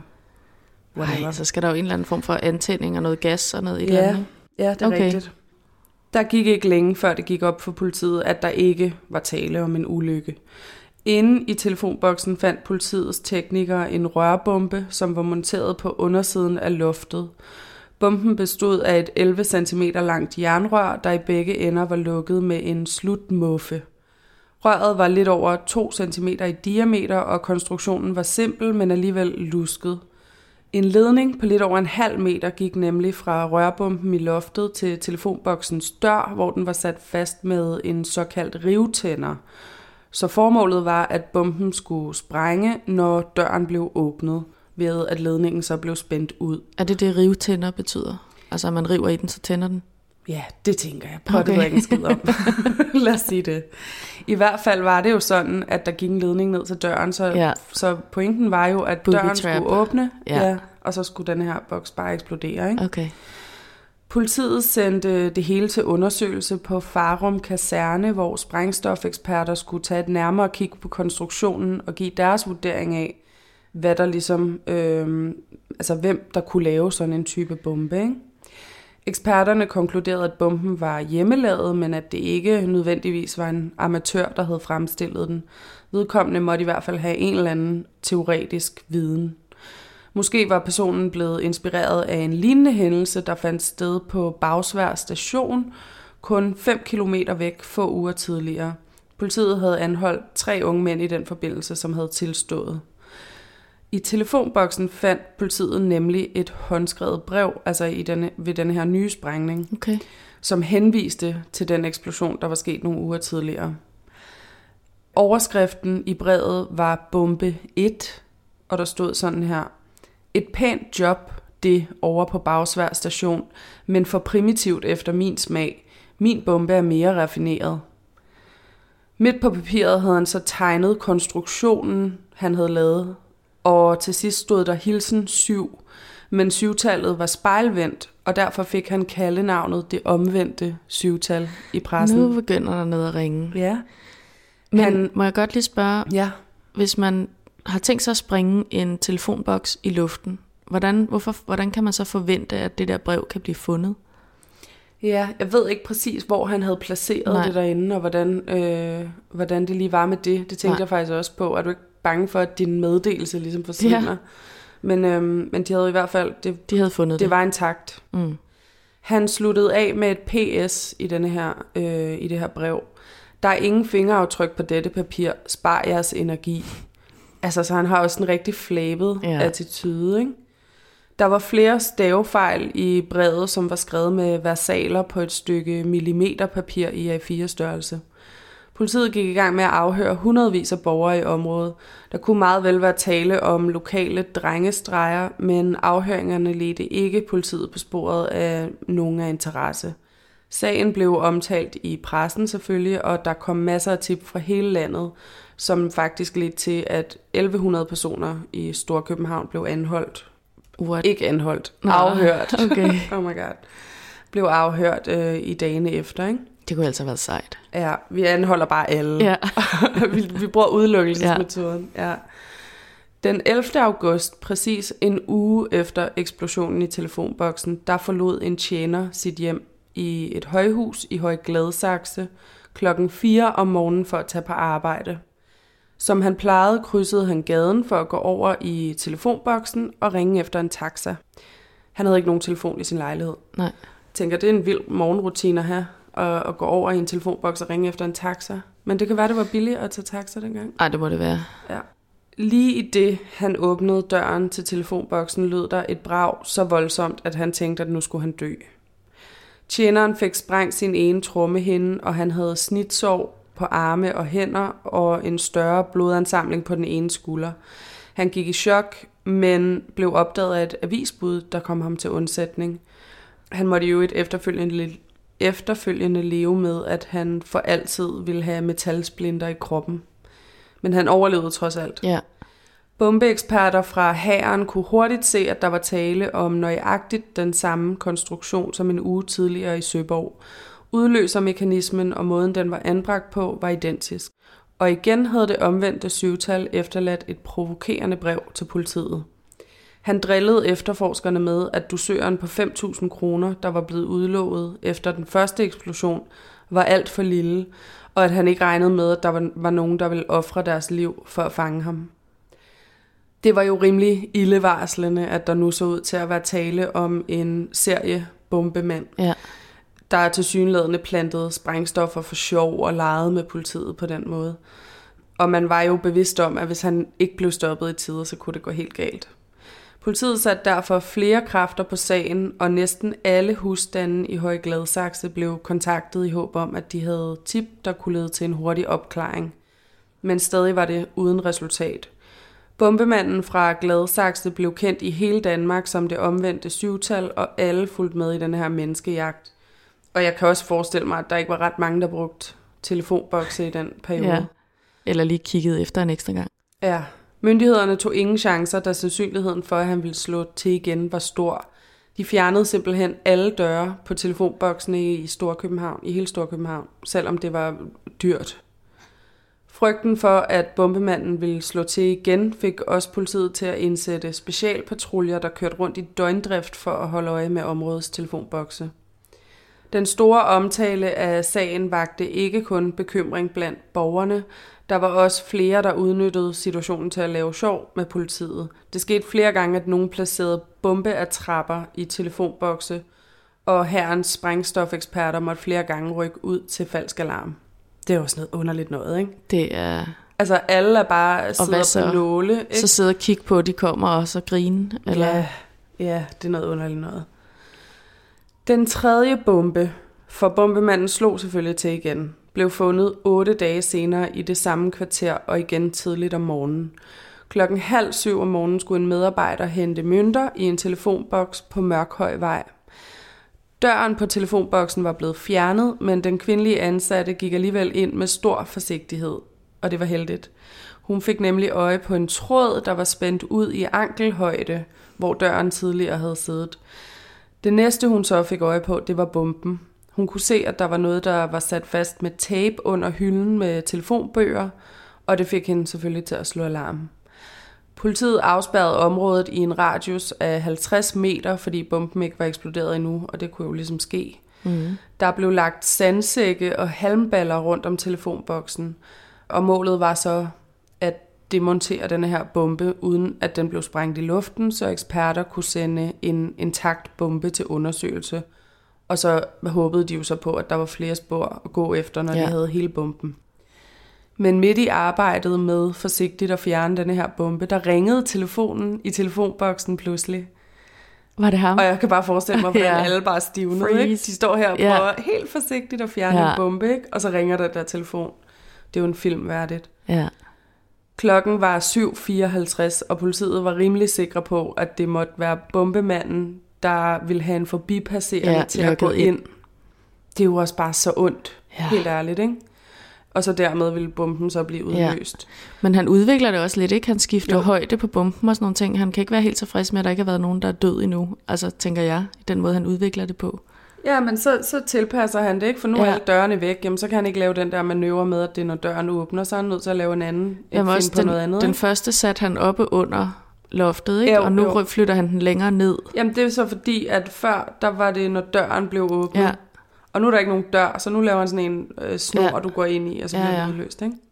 Nej, så skal der jo en eller anden form for antænding og noget gas og noget et
ja,
eller andet.
Ja, det er okay. Rigtigt. Der gik ikke længe, før det gik op for politiet, at der ikke var tale om en ulykke. Inde i telefonboksen fandt politiets teknikere en rørbombe, som var monteret på undersiden af loftet. Bomben bestod af et elleve centimeter langt jernrør, der i begge ender var lukket med en slutmuffe. Røret var lidt over to centimeter i diameter, og konstruktionen var simpel, men alligevel lusket. En ledning på lidt over en halv meter gik nemlig fra rørbomben i loftet til telefonboksens dør, hvor den var sat fast med en såkaldt rivtænder. Så formålet var, at bomben skulle sprænge, når døren blev åbnet, ved at ledningen så blev spændt ud.
Er det det rivtænder betyder? Altså at man river i den, så tænder den?
Ja, det tænker jeg på, okay. Det var ikke en skid om. Lad os sige det. I hvert fald var det jo sådan, at der gik en ledning ned til døren, så, ja. så pointen var jo, at døren skulle åbne, ja. Ja, og så skulle den her boks bare eksplodere. Ikke?
Okay.
Politiet sendte det hele til undersøgelse på Farum Kaserne, hvor sprængstofeksperter skulle tage et nærmere kig på konstruktionen og give deres vurdering af, hvad der ligesom, øh, altså hvem der kunne lave sådan en type bombe, ikke? Eksperterne konkluderede, at bomben var hjemmelavet, men at det ikke nødvendigvis var en amatør, der havde fremstillet den. Vedkommende måtte i hvert fald have en eller anden teoretisk viden. Måske var personen blevet inspireret af en lignende hændelse, der fandt sted på Bagsværd station, kun fem kilometer væk få uger tidligere. Politiet havde anholdt tre unge mænd i den forbindelse, som havde tilstået. I telefonboksen fandt politiet nemlig et håndskrevet brev, altså i denne, ved den her nye sprængning,
okay.
som henviste til den eksplosion, der var sket nogle uger tidligere. Overskriften i brevet var bombe et, og der stod sådan her: et pænt job, det over på Bagsværd station, men for primitivt efter min smag. Min bombe er mere raffineret. Midt på papiret havde han så tegnet konstruktionen, han havde lavet, og til sidst stod der hilsen syv, men syvtallet var spejlvendt, og derfor fik han kaldenavnet det omvendte syvtal i pressen.
Nu begynder der noget at ringe.
Ja.
Men
han,
må jeg godt lige spørge,
ja.
hvis man har tænkt sig at springe en telefonboks i luften, hvordan, hvorfor, hvordan kan man så forvente, at det der brev kan blive fundet?
Ja, jeg ved ikke præcis, hvor han havde placeret Nej. det derinde, og hvordan, øh, hvordan det lige var med det. Det tænkte Nej. jeg faktisk også på. Er du ikke bange for, at din meddelelse ligesom forsvinder? Ja. Men, øh, men de havde i hvert fald... Det,
de havde fundet det.
Det var intakt.
Mm.
Han sluttede af med et P S i, denne her, øh, i det her brev. Der er ingen fingeraftryk på dette papir. Spar jeres energi. Altså, så han har også en rigtig flabet ja. attitude, ikke? Der var flere stavefejl i brevet, som var skrevet med versaler på et stykke millimeterpapir i A fire størrelse. Politiet gik i gang med at afhøre hundredvis af borgere i området. Der kunne meget vel være tale om lokale drengestreger, men afhøringerne ledte ikke politiet på sporet af nogen af interesse. Sagen blev omtalt i pressen selvfølgelig, og der kom masser af tip fra hele landet, som faktisk ledte til, at elleve hundrede personer i Storkøbenhavn blev anholdt.
What?
Ikke anholdt,
Nå,
afhørt.
Okay.
Oh my god. Blev afhørt øh, i dagene efter, ikke?
Det kunne altså have været sejt.
Ja, vi anholder bare alle.
Ja.
vi, vi bruger udelukkelsesmetoden. Ja. Ja. Den ellevte august, præcis en uge efter eksplosionen i telefonboksen, der forlod en tjener sit hjem i et højhus i Høje Gladsaxe klokken fire om morgenen for at tage på arbejde. Som han plejede, krydsede han gaden for at gå over i telefonboksen og ringe efter en taxa. Han havde ikke nogen telefon i sin lejlighed.
Nej.
Jeg tænker, det er en vild morgenrutine at have, at, at gå over i en telefonboks og ringe efter en taxa. Men det kan være, det var billigt at tage taxa dengang.
Nej, det må det være.
Ja. Lige i det, han åbnede døren til telefonboksen, lød der et brag så voldsomt, at han tænkte, at nu skulle han dø. Tjeneren fik sprængt sin ene trommehinde, og han havde snitsår på arme og hænder og en større blodansamling på den ene skulder. Han gik i chok, men blev opdaget af et avisbud, der kom ham til undsætning. Han måtte jo et efterfølgende, efterfølgende leve med, at han for altid ville have metalsplinter i kroppen. Men han overlevede trods alt.
Ja.
Bombeeksperter fra hæren kunne hurtigt se, at der var tale om nøjagtigt den samme konstruktion som en uge tidligere i Søborg. Udløsermekanismen og måden, den var anbragt på, var identisk. Og igen havde det omvendte syvtal efterladt et provokerende brev til politiet. Han drillede efterforskerne med, at dusøren på fem tusind kroner, der var blevet udlovet efter den første eksplosion, var alt for lille, og at han ikke regnede med, at der var, var nogen, der ville ofre deres liv for at fange ham. Det var jo rimelig ildevarslende, at der nu så ud til at være tale om en serie bombemand,
Ja.
der er tilsyneladende plantet sprængstoffer for sjov og legede med politiet på den måde. Og man var jo bevidst om, at hvis han ikke blev stoppet i tide, så kunne det gå helt galt. Politiet satte derfor flere kræfter på sagen, og næsten alle husstande i Høje Gladsaxe blev kontaktet i håb om, at de havde tip, der kunne lede til en hurtig opklaring. Men stadig var det uden resultat. Bombemanden fra Gladsaxe blev kendt i hele Danmark som det omvendte syvtal, og alle fulgte med i den her menneskejagt. Og jeg kan også forestille mig, at der ikke var ret mange, der brugte telefonbokse i den periode.
Ja. Eller lige kiggede efter en ekstra gang.
Ja, myndighederne tog ingen chancer, da sandsynligheden for, at han ville slå til igen, var stor. De fjernede simpelthen alle døre på telefonboksene i Storkøbenhavn, i hele Storkøbenhavn, selvom det var dyrt. Frygten for, at bombemanden ville slå til igen, fik også politiet til at indsætte specialpatruljer, der kørte rundt i døgndrift for at holde øje med områdets telefonbokse. Den store omtale af sagen vakte ikke kun bekymring blandt borgerne. Der var også flere, der udnyttede situationen til at lave sjov med politiet. Det skete flere gange, at nogen placerede bombeattrapper i telefonbokse, og hærens sprængstofeksperter måtte flere gange rykke ud til falsk alarm. Det er også noget underligt noget, ikke?
Det er...
Altså alle er bare sidder
så?
på nåle, ikke?
Så sidder og kigge på, at de kommer og så grine? Eller?
Ja, ja, det er noget underligt noget. Den tredje bombe, for bombemanden slog selvfølgelig til igen, blev fundet otte dage senere i det samme kvarter og igen tidligt om morgenen. Klokken halv syv om morgenen skulle en medarbejder hente mønter i en telefonboks på Mørkhøjvej. Døren på telefonboksen var blevet fjernet, men den kvindelige ansatte gik alligevel ind med stor forsigtighed, og det var heldigt. Hun fik nemlig øje på en tråd, der var spændt ud i ankelhøjde, hvor døren tidligere havde siddet. Det næste, hun så fik øje på, det var bomben. Hun kunne se, at der var noget, der var sat fast med tape under hylden med telefonbøger, og det fik hende selvfølgelig til at slå alarm. Politiet afspærrede området i en radius af halvtreds meter, fordi bomben ikke var eksploderet endnu, og det kunne jo ligesom ske. Mm. Der blev lagt sandsække og halmballer rundt om telefonboksen, og målet var så at demontere denne her bombe, uden at den blev sprængt i luften, så eksperter kunne sende en intakt bombe til undersøgelse. Og så håbede de jo så på, at der var flere spor at gå efter, når ja. de havde hele bomben. Men midt i arbejdet med forsigtigt at fjerne denne her bombe, der ringede telefonen i telefonboksen pludselig.
Var det ham?
Og jeg kan bare forestille mig, hvordan
ja.
alle bare stivnede. Ikke? De står her og
ja.
prøver helt forsigtigt at fjerne ja. en bombe, ikke? Og så ringer der der telefon. Det er jo en film værdigt.
Ja.
Klokken var syv fireoghalvtreds, og politiet var rimelig sikre på, at det måtte være bombemanden, der ville have en forbipasserende ja, til at gå ind. ind. Det er jo også bare så ondt, ja. helt ærligt, ikke? Og så dermed ville bomben så blive udløst.
Ja. Men han udvikler det også lidt, ikke? Han skifter jo. højde på bomben og sådan nogle ting. Han kan ikke være helt tilfreds med, at der ikke har været nogen, der er død endnu. Altså, tænker jeg, i den måde, han udvikler det på.
Ja, men så, så tilpasser han det, ikke? For nu ja. er alle dørene væk. Jamen, så kan han ikke lave den der manøvre med, at det er, når døren åbner, så er han nødt til at lave en anden.
Jamen også
på
den,
noget andet,
den
ikke?
første satte han oppe under loftet, ikke?
Jo,
og nu
jo.
flytter han den længere ned.
Jamen, det er så fordi, at før, der var det, når døren blev åbnet.
Ja.
Og nu er der ikke nogen dør, så nu laver han sådan en øh, snor,
ja.
du går ind i, og så bliver
ja, ja.
det udløst, ikke?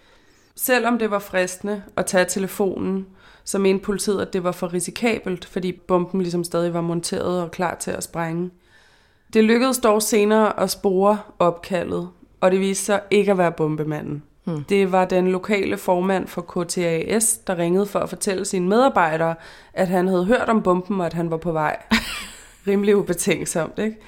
Selvom det var fristende at tage telefonen, så mente politiet, at det var for risikabelt, fordi bomben ligesom stadig var monteret og klar til at sprænge. Det lykkedes dog senere at spore opkaldet, og det viste sig ikke at være bombemanden. Hmm. Det var den lokale formand for K T A S, der ringede for at fortælle sine medarbejdere, at han havde hørt om bomben, og at han var på vej. Rimelig ubetænksomt, ikke?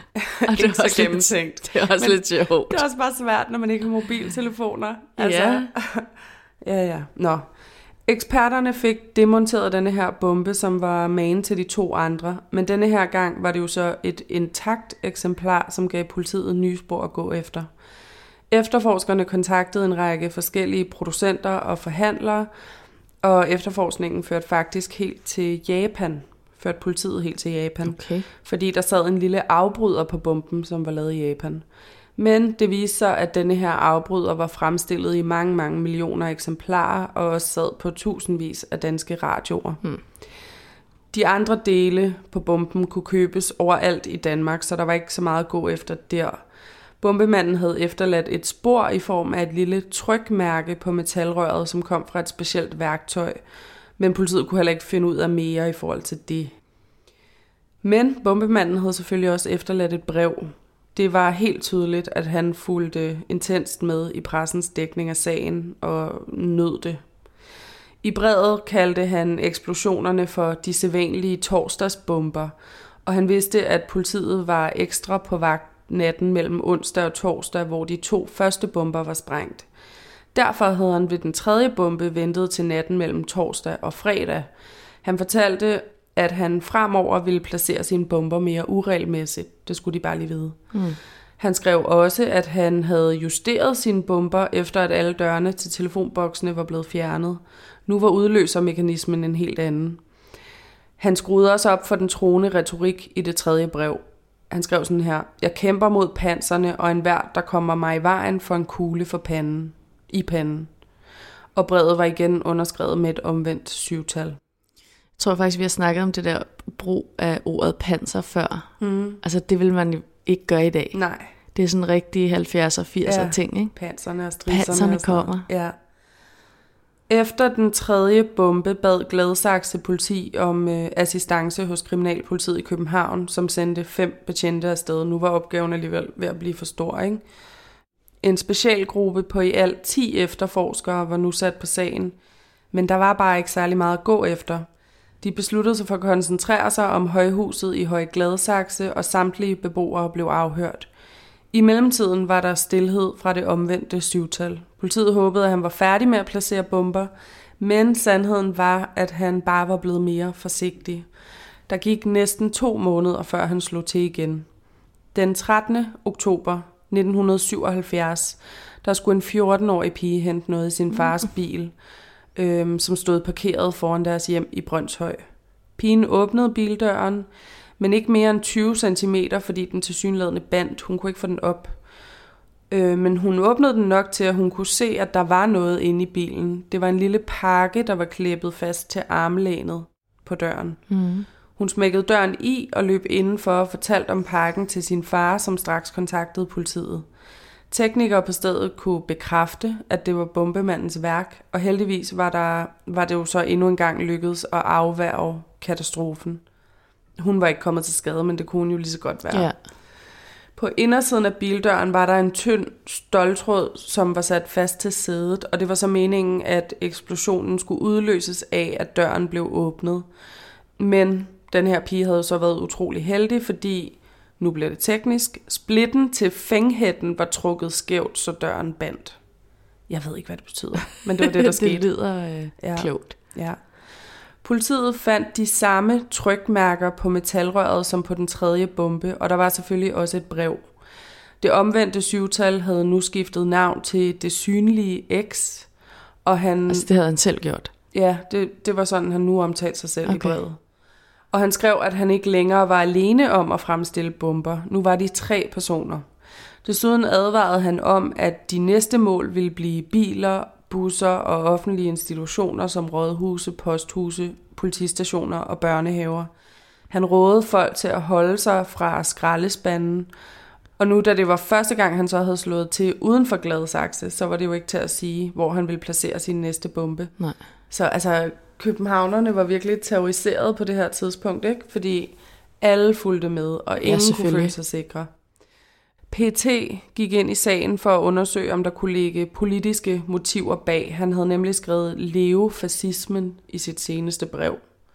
Og det er
så
også
gennemtænkt.
Lidt, det er også
Men
lidt sjovt.
Det er også bare svært, når man ikke har mobiltelefoner. Altså,
ja.
ja, ja. Nå. Eksperterne fik demonteret denne her bombe, som var magen til de to andre, men denne her gang var det jo så et intakt eksemplar, som gav politiet nye spor at gå efter. Efterforskerne kontaktede en række forskellige producenter og forhandlere, og efterforskningen førte faktisk helt til Japan. Førte politiet helt til Japan.
Okay.
Fordi der sad en lille afbryder på bomben, som var lavet i Japan. Men det viste sig, at denne her afbryder var fremstillet i mange, mange millioner eksemplarer, og også sad på tusindvis af danske radioer. Hmm. De andre dele på bomben kunne købes overalt i Danmark, så der var ikke så meget at gå efter der. Bombemanden havde efterladt et spor i form af et lille trykmærke på metalrøret, som kom fra et specielt værktøj. Men politiet kunne heller ikke finde ud af mere i forhold til det. Men bombemanden havde selvfølgelig også efterladt et brev. Det var helt tydeligt, at han fulgte intenst med i pressens dækning af sagen og nød det. I brevet kaldte han eksplosionerne for de sædvanlige torsdagsbomber, og han vidste, at politiet var ekstra på vagt natten mellem onsdag og torsdag, hvor de to første bomber var sprængt. Derfor havde han ved den tredje bombe ventet til natten mellem torsdag og fredag. Han fortalte, at han fremover ville placere sine bomber mere uregelmæssigt. Det skulle de bare lige vide. Mm. Han skrev også, at han havde justeret sine bomber, efter at alle dørene til telefonboksene var blevet fjernet. Nu var udløsermekanismen en helt anden. Han skruede også op for den troende retorik i det tredje brev. Han skrev sådan her: Jeg kæmper mod panserne, og enhver, der kommer mig i vejen, for en kugle for panden. I panden. Og brevet var igen underskrevet med et omvendt syvtal.
Jeg tror faktisk, vi har snakket om det der brug af ordet panser før. Mm. Altså, det vil man ikke gøre i dag.
Nej.
Det er sådan rigtig halvfjerdser og firser ja, ting, ikke?
Panserne og strisserne.
Panserne kommer.
Ja. Efter den tredje bombe bad Gladsaxe politi om øh, assistance hos Kriminalpolitiet i København, som sendte fem betjente afsted. Nu var opgaven alligevel ved at blive for stor, ikke? En specialgruppe på i alt ti efterforskere var nu sat på sagen, men der var bare ikke særlig meget at gå efter. De besluttede sig for at koncentrere sig om højhuset i Høje Gladsaxe, og samtlige beboere blev afhørt. I mellemtiden var der stilhed fra det omvendte syvtal. Politiet håbede, at han var færdig med at placere bomber, men sandheden var, at han bare var blevet mere forsigtig. Der gik næsten to måneder, før han slog til igen. Den trettende oktober nitten syvoghalvfjerds, der skulle en fjorten-årig pige hente noget i sin fars bil, øhm, som stod parkeret foran deres hjem i Brønshøj. Pigen åbnede bildøren, men ikke mere end tyve centimeter, fordi den tilsyneladende bandt. Hun kunne ikke få den op. Øh, men hun åbnede den nok til, at hun kunne se, at der var noget inde i bilen. Det var en lille pakke, der var klæbet fast til armlænet på døren. Mm. Hun smækkede døren i og løb indenfor og fortalte om pakken til sin far, som straks kontaktede politiet. Teknikere på stedet kunne bekræfte, at det var bombemandens værk, og heldigvis var, der, var det jo så endnu en gang lykkedes at afværge katastrofen. Hun var ikke kommet til skade, men det kunne hun jo lige så godt være. Ja. På indersiden af bildøren var der en tynd ståltråd, som var sat fast til sædet, og det var så meningen, at eksplosionen skulle udløses af, at døren blev åbnet. Men den her pige havde så været utrolig heldig, fordi, nu bliver det teknisk, splitten til fænghætten var trukket skævt, så døren bandt. Jeg ved ikke, hvad det betyder, men det var det, der skete.
Det lyder øh, ja. klogt.
Ja. Politiet fandt de samme trykmærker på metalrøret som på den tredje bombe, og der var selvfølgelig også et brev. Det omvendte syvtal havde nu skiftet navn til Det Synlige X, og han...
Altså det havde han selv gjort?
Ja, det, det var sådan, han nu omtalte sig selv okay. i brevet. Og han skrev, at han ikke længere var alene om at fremstille bomber. Nu var de tre personer. Desuden advarede han om, at de næste mål ville blive biler, busser og offentlige institutioner som rådhuse, posthuse, politistationer og børnehaver. Han rådede folk til at holde sig fra skraldespanden, og nu da det var første gang, han så havde slået til uden for Gladsaxe, så var det jo ikke til at sige, hvor han ville placere sin næste bombe.
Nej.
Så altså, københavnerne var virkelig terroriseret på det her tidspunkt, ikke? Fordi alle fulgte med, og ingen ja, kunne føle sig sikre. P T gik ind i sagen for at undersøge, om der kunne ligge politiske motiver bag. Han havde nemlig skrevet Leve fascismen i sit seneste brev.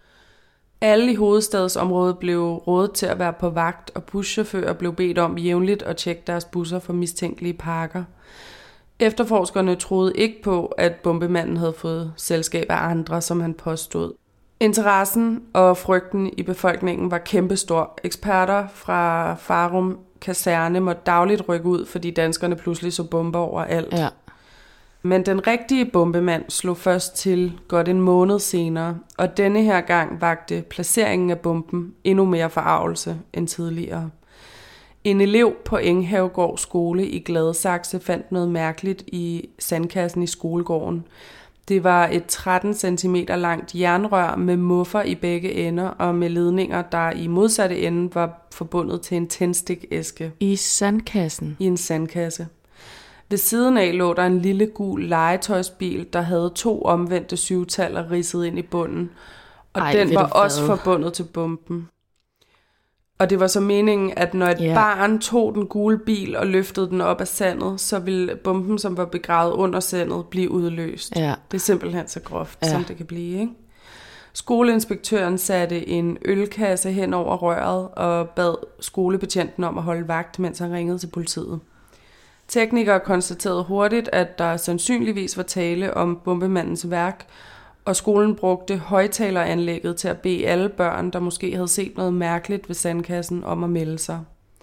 Alle i hovedstadsområdet blev rådet til at være på vagt, og buschauffører blev bedt om jævnligt at tjekke deres busser for mistænkelige pakker. Efterforskerne troede ikke på, at bombemanden havde fået selskab af andre, som han påstod. Interessen og frygten i befolkningen var kæmpestor. Eksperter fra Farum kaserne måtte dagligt rykke ud, fordi danskerne pludselig så bomber overalt.
Ja.
Men den rigtige bombemand slog først til godt en måned senere, og denne her gang vakte placeringen af bomben endnu mere forargelse end tidligere. En elev på Enghavegård skole i Gladsaxe fandt noget mærkeligt i sandkassen i skolegården. Det var et tretten centimeter langt jernrør med muffer i begge ender og med ledninger, der i modsatte ende var forbundet til en tændstikæske.
I sandkassen?
I en sandkasse. Ved siden af lå der en lille gul legetøjsbil, der havde to omvendte syvtaller ridset ind i bunden. Og Ej, den var også forbundet til bomben. Og det var så meningen, at når et yeah. barn tog den gule bil og løftede den op af sandet, så ville bomben, som var begravet under sandet, blive udløst.
Yeah.
Det er simpelthen så groft,
yeah.
som det kan blive, ikke? Skoleinspektøren satte en ølkasse hen over røret og bad skolebetjenten om at holde vagt, mens han ringede til politiet. Teknikere konstaterede hurtigt, at der sandsynligvis var tale om bombemandens værk, og skolen brugte højtaleranlægget til at bede alle børn, der måske havde set noget mærkeligt ved sandkassen, om at melde sig.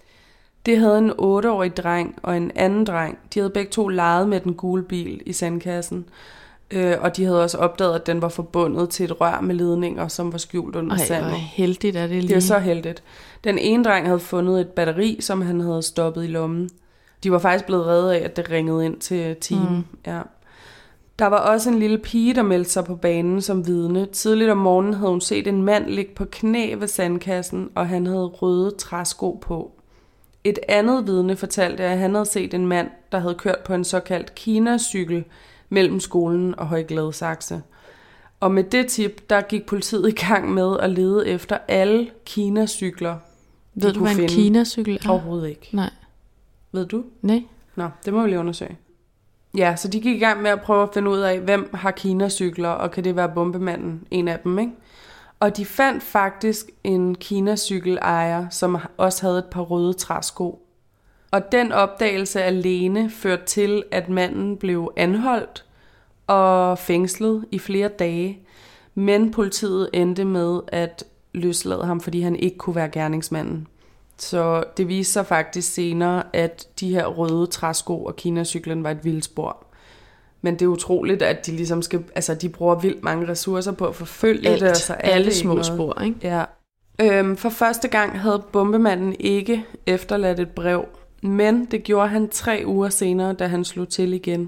Det havde en otteårig dreng og en anden dreng. De havde begge to leget med den gule bil i sandkassen, øh, og de havde også opdaget, at den var forbundet til et rør med ledninger, som var skjult under
Ej,
sandet.
hvor heldigt er det lige.
Det er så heldigt. Den ene dreng havde fundet et batteri, som han havde stoppet i lommen. De var faktisk blevet reddet af, at det ringede ind til team. Mm. Ja. Der var også en lille pige, der meldte sig på banen som vidne. Tidligt om morgenen havde hun set en mand ligge på knæ ved sandkassen, og han havde røde træsko på. Et andet vidne fortalte, at han havde set en mand, der havde kørt på en såkaldt Kina-cykel mellem skolen og Høje-Gladsaxe. Og med det tip, der gik politiet i gang med at lede efter alle Kina-cykler.
Ved du, hvad en Kina-cykel er?
Overhovedet ikke.
Nej.
Ved du?
Nej.
Nå, det må vi lige undersøge. Ja, så de gik i gang med at prøve at finde ud af, hvem har Kina-cykler, og kan det være bombemanden, en af dem, ikke? Og de fandt faktisk en Kina-cykelejer, som også havde et par røde træsko. Og den opdagelse alene førte til, at manden blev anholdt og fængslet i flere dage, men politiet endte med at løslade ham, fordi han ikke kunne være gerningsmanden. Så det viste sig faktisk senere, at de her røde træsko og Kina-cyklen var et vildspor. Men det er utroligt, at de ligesom skal, altså de bruger vildt mange ressourcer på at forfølge
Alt,
det. Altså
alle små noget. Spor, ikke?
Ja. Øhm, for første gang havde bombemanden ikke efterladt et brev, men det gjorde han tre uger senere, da han slog til igen.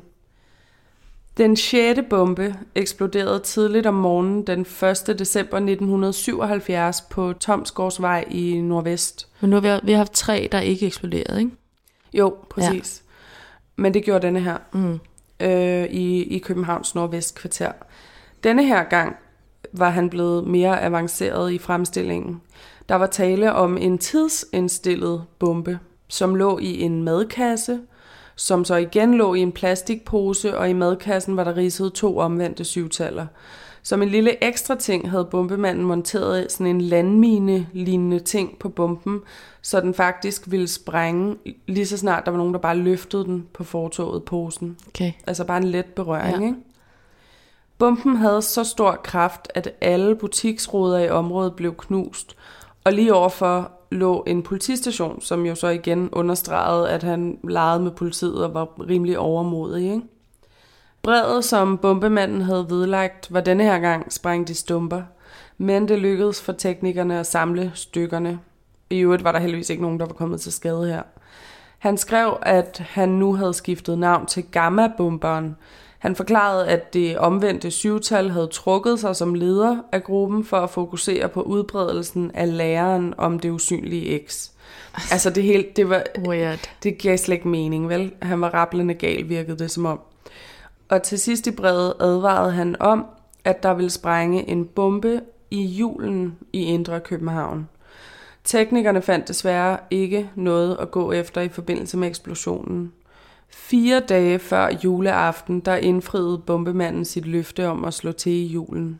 Den sjette bombe eksploderede tidligt om morgenen den første december nitten syvoghalvfjerds på Tomsgårdsvej i Nordvest.
Men nu har vi, vi har haft tre, der ikke eksploderede, ikke?
Jo, præcis. Ja. Men det gjorde denne her
mm.
øh, i, i Københavns Nordvestkvarter. Denne her gang var han blevet mere avanceret i fremstillingen. Der var tale om en tidsindstillet bombe, som lå i en madkasse, som så igen lå i en plastikpose, og i madkassen var der ridset to omvendte syvtaller. Som en lille ekstra ting havde bombemanden monteret sådan en landmine-lignende ting på bomben, så den faktisk ville sprænge lige så snart der var nogen, der bare løftede den på fortovet posen.
Okay.
Altså bare en let berøring,
ja.
Ikke? Bomben havde så stor kraft, at alle butiksruder i området blev knust, og lige overfor lå en politistation, som jo så igen understregede, at han legede med politiet og var rimelig overmodig, ikke? Brevet, som bombemanden havde vedlagt, var denne her gang sprængt i stumper, men det lykkedes for teknikerne at samle stykkerne. I øvrigt var der heldigvis ikke nogen, der var kommet til skade her. Han skrev, at han nu havde skiftet navn til Gamma-bomberen. Han forklarede, at det omvendte syvtal havde trukket sig som leder af gruppen for at fokusere på udbredelsen af læren om det usynlige X. Altså det hele, det var,
weird.
Det gav slet ikke mening, vel? Han var rablende gal, virkede det som om. Og til sidst i brevet advarede han om, at der ville sprænge en bombe i julen i Indre København. Teknikerne fandt desværre ikke noget at gå efter i forbindelse med eksplosionen. Fire dage før juleaften, der indfriede bombemanden sit løfte om at slå til i julen.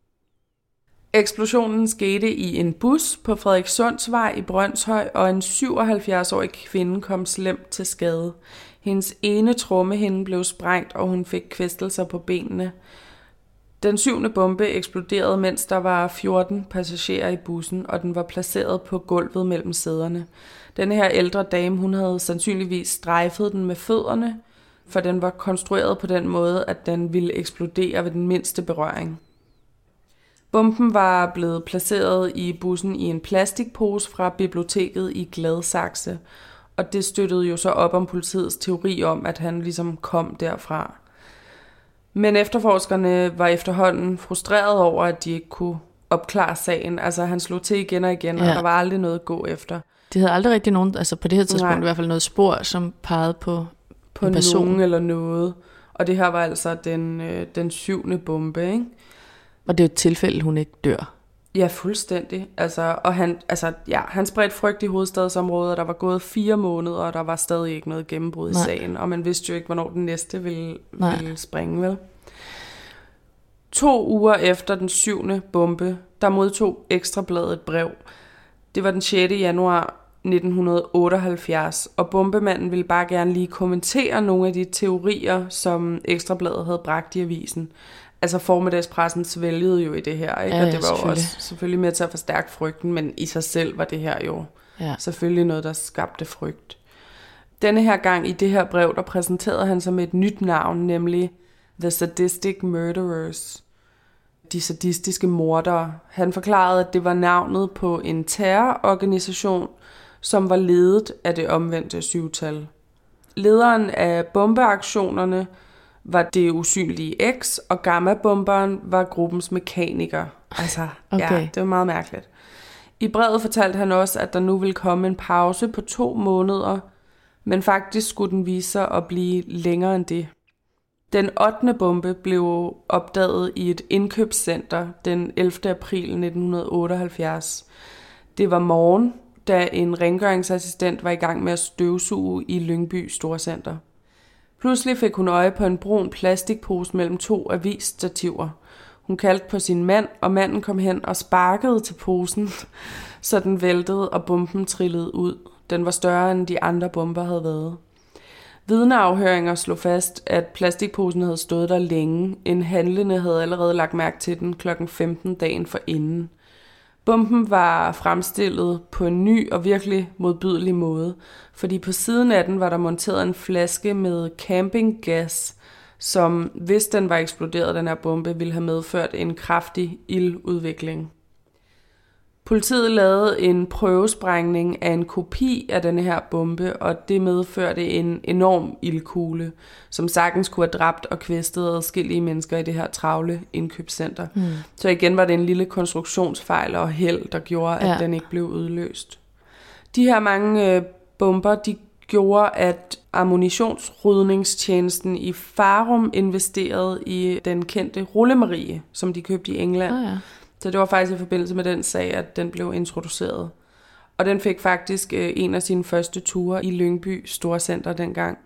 Eksplosionen skete i en bus på Frederikssundsvej i Brønshøj, og en syvoghalvfjerds-årig kvinde kom slemt til skade. Hendes ene trommehinde blev sprængt, og hun fik kvæstelser på benene. Den syvende bombe eksploderede, mens der var fjorten passagerer i bussen, og den var placeret på gulvet mellem sæderne. Denne her ældre dame, hun havde sandsynligvis strejfet den med fødderne, for den var konstrueret på den måde, at den ville eksplodere ved den mindste berøring. Bomben var blevet placeret i bussen i en plastikpose fra biblioteket i Gladsaxe, og det støttede jo så op om politiets teori om, at han ligesom kom derfra. Men efterforskerne var efterhånden frustreret over, at de ikke kunne opklare sagen. Altså han slog til igen og igen, ja. Og der var aldrig noget at gå efter.
De havde aldrig rigtig nogen, altså på det her tidspunkt Nej. I hvert fald noget spor, som pegede på,
på
en person.
Nogen eller noget. Og det her var altså den, øh, den syvende bombe, ikke?
Og det er jo et tilfælde, hun ikke dør.
Ja, fuldstændig. Altså, og han, altså, ja, han spredte frygt i hovedstadsområdet, og der var gået fire måneder, og der var stadig ikke noget gennembrud i Nej. sagen. Og man vidste jo ikke, hvornår den næste ville, ville springe, vel? To uger efter den syvende bombe, der modtog Ekstrabladet et brev. Det var den sjette januar nitten otteoghalvfjerds, og bombemanden ville bare gerne lige kommentere nogle af de teorier, som Ekstrabladet havde bragt i avisen. Altså formiddagspressen svælgede jo i det her, ikke?
Ja,
og det var
jo
også selvfølgelig med til at forstærke frygten, men i sig selv var det her jo
ja. selvfølgelig
noget, der skabte frygt. Denne her gang i det her brev, der præsenterede han sig med et nyt navn, nemlig The Sadistic Murderers. De sadistiske mordere. Han forklarede, at det var navnet på en terrororganisation, som var ledet af det omvendte syvtal. Lederen af bombeaktionerne var det usynlige X, og gamma-bomberen var gruppens mekaniker. Altså, okay. ja, det var meget mærkeligt. I brevet fortalte han også, at der nu ville komme en pause på to måneder, men faktisk skulle den vise sig at blive længere end det. Den ottende bombe blev opdaget i et indkøbscenter den ellevte april nitten otteoghalvfjerds. Det var morgen, da en rengøringsassistent var i gang med at støvsuge i Lyngby Storcenter. Pludselig fik hun øje på en brun plastikpose mellem to avisstativer. Hun kaldte på sin mand, og manden kom hen og sparkede til posen, så den væltede, og bomben trillede ud. Den var større, end de andre bomber havde været. Vidneafhøringer slog fast, at plastikposen havde stået der længe. En handlende havde allerede lagt mærke til den klokken femten dagen forinden. Bomben var fremstillet på en ny og virkelig modbydelig måde, fordi på siden af den var der monteret en flaske med campinggas, som hvis den var eksploderet, den her bombe, ville have medført en kraftig ildudvikling. Politiet lavede en prøvesprængning af en kopi af denne her bombe, og det medførte en enorm ildkugle, som sagtens kunne have dræbt og kvæstet adskillige mennesker i det her travle indkøbscenter. Mm. Så igen var det en lille konstruktionsfejl og held, der gjorde, at ja. den ikke blev udløst. De her mange øh, bomber, de gjorde, at ammunitionsrydningstjenesten i Farum investerede i den kendte Rullemarie, som de købte i England.
Oh, ja.
Så det var faktisk i forbindelse med den sag, at den blev introduceret. Og den fik faktisk øh, en af sine første ture i Lyngby Storcenter dengang.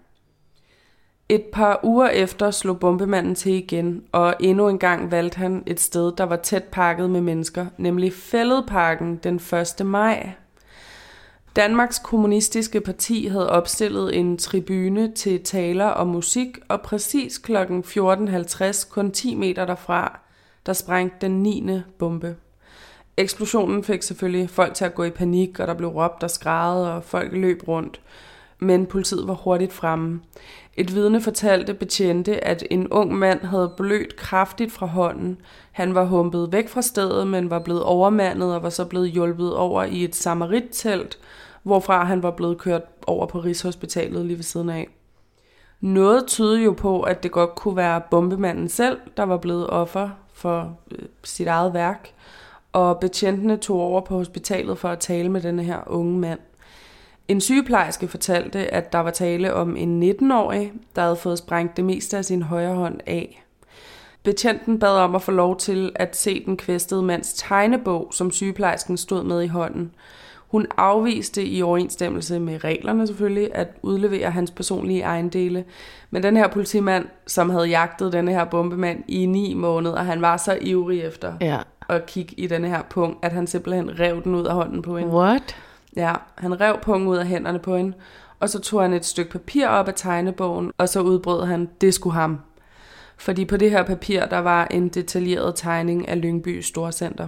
Et par uger efter slog bombemanden til igen, og endnu en gang valgte han et sted, der var tæt pakket med mennesker, nemlig Fælledparken den første maj. Danmarks Kommunistiske Parti havde opstillet en tribune til taler og musik, og præcis klokken fjorten halvtreds, kun ti meter derfra, der sprængte den niende bombe. Eksplosionen fik selvfølgelig folk til at gå i panik, og der blev råbt og skrædet, og folk løb rundt. Men politiet var hurtigt fremme. Et vidne fortalte betjente, at en ung mand havde blødt kraftigt fra hånden. Han var humpet væk fra stedet, men var blevet overmandet og var så blevet hjulpet over i et samarittelt, hvorfra han var blevet kørt over på Rigshospitalet lige ved siden af. Noget tydede jo på, at det godt kunne være bombemanden selv, der var blevet offer for øh, sit eget værk, og betjentene tog over på hospitalet for at tale med denne her unge mand. En sygeplejerske fortalte, at der var tale om en nitten-årig, der havde fået sprængt det meste af sin højre hånd af. Betjenten bad om at få lov til at se den kvæstede mands tegnebog, som sygeplejersken stod med i hånden. Hun afviste i overensstemmelse med reglerne selvfølgelig at udlevere hans personlige ejendele. Men den her politimand, som havde jagtet denne her bombemand i ni måneder, han var så ivrig efter
ja.
at kigge i denne her pung, at han simpelthen rev den ud af hånden på hende.
What?
Ja, han rev pungen ud af hænderne på hende. og så tog han et stykke papir op af tegnebogen, og så udbrød han, det skulle ham. Fordi på det her papir, der var en detaljeret tegning af Lyngby Storcenter.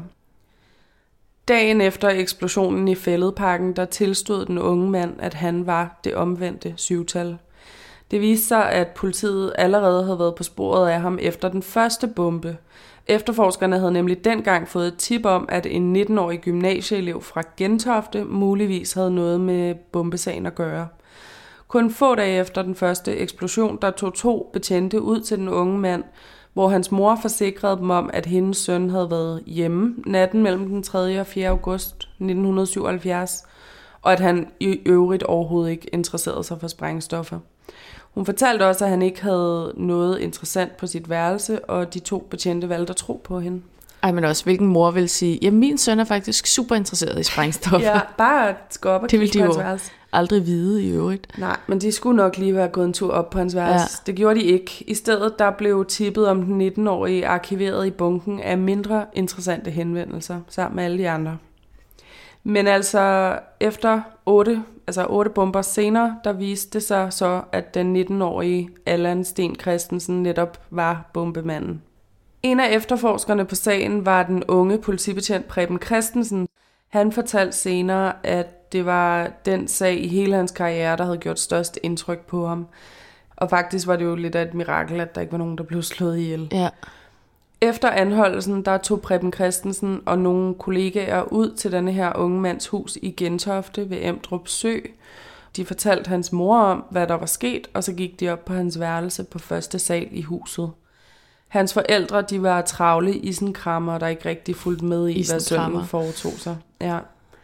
Dagen efter eksplosionen i Fælledparken, der tilstod den unge mand, at han var det omvendte syvtal. Det viste sig, at politiet allerede havde været på sporet af ham efter den første bombe. Efterforskerne havde nemlig dengang fået et tip om, at en nitten-årig gymnasieelev fra Gentofte muligvis havde noget med bombesagen at gøre. Kun få dage efter den første eksplosion, der tog to betjente ud til den unge mand, hvor hans mor forsikrede dem om, at hendes søn havde været hjemme natten mellem den tredje og fjerde august nitten syvoghalvfjerds, og at han i øvrigt overhovedet ikke interesserede sig for sprængstoffer. Hun fortalte også, at han ikke havde noget interessant på sit værelse, og de to betjente valgte at tro på hende.
Ej, men også, hvilken mor vil sige, ja, min søn er faktisk super interesseret i sprængstoffer.
Ja, bare gå op og
kigge
på hans værelse.
Aldrig vide i øvrigt.
Nej, men de skulle nok lige være gået en tur op på hans værelse. Ja. Det gjorde de ikke. I stedet der blev tippet om den nitten-årige arkiveret i bunken af mindre interessante henvendelser, sammen med alle de andre. Men altså efter otte, altså otte bomber senere, der viste det sig så, at den nitten-årige Allan Steen Christensen netop var bombemanden. En af efterforskerne på sagen var den unge politibetjent Preben Christensen. Han fortalte senere, at det var den sag i hele hans karriere, der havde gjort størst indtryk på ham. Og faktisk var det jo lidt af et mirakel, at der ikke var nogen, der blev slået ihjel.
Ja.
Efter anholdelsen, der tog Preben Christensen og nogle kollegaer ud til denne her unge mands hus i Gentofte ved Emdrup Sø. De fortalte hans mor om, hvad der var sket, og så gik de op på hans værelse på første sal i huset. Hans forældre, de var travle isenkrammer, der ikke rigtig fulgte med i, hvad sønnen foretog sig. Ja.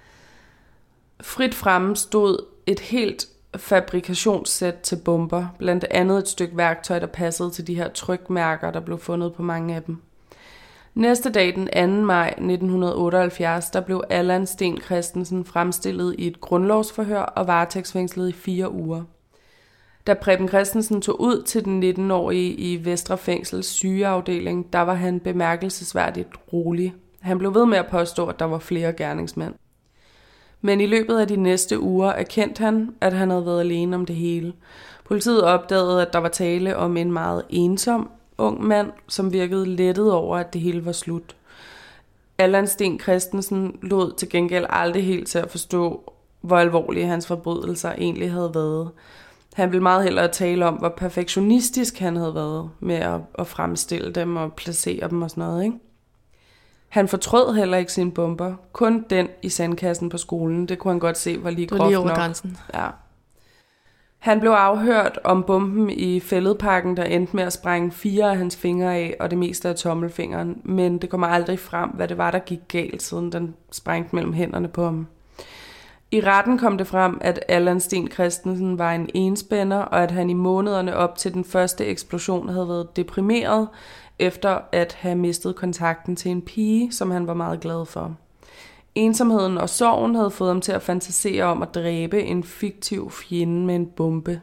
Frit fremme stod et helt fabrikationssæt til bomber, blandt andet et stykke værktøj, der passede til de her trykmærker, der blev fundet på mange af dem. Næste dag, den anden maj nitten otteoghalvfjerds, der blev Allan Steen Christensen fremstillet i et grundlovsforhør og varetægtsfængslet i fire uger. Da Preben Christensen tog ud til den nitten-årige i Vestre Fængsels sygeafdeling, der var han bemærkelsesværdigt rolig. Han blev ved med at påstå, at der var flere gerningsmænd. Men i løbet af de næste uger erkendte han, at han havde været alene om det hele. Politiet opdagede, at der var tale om en meget ensom ung mand, som virkede lettet over, at det hele var slut. Allan Steen Christensen lod til gengæld aldrig helt til at forstå, hvor alvorlige hans forbrydelser egentlig havde været. Han ville meget hellere tale om, hvor perfektionistisk han havde været med at, at fremstille dem og placere dem og sådan noget, ikke? Han fortrød heller ikke sine bomber. Kun den i sandkassen på skolen. Det kunne han godt se var lige groft nok.
Lige over grænsen.
Ja. Han blev afhørt om bomben i Fælledparken, der endte med at sprænge fire af hans fingre af, og det meste af tommelfingeren. Men det kommer aldrig frem, hvad det var, der gik galt, siden den sprængte mellem hænderne på ham. I retten kom det frem, at Allan Steen Christensen var en enspænder, og at han i månederne op til den første eksplosion havde været deprimeret, efter at have mistet kontakten til en pige, som han var meget glad for. Ensomheden og sorgen havde fået ham til at fantasere om at dræbe en fiktiv fjende med en bombe.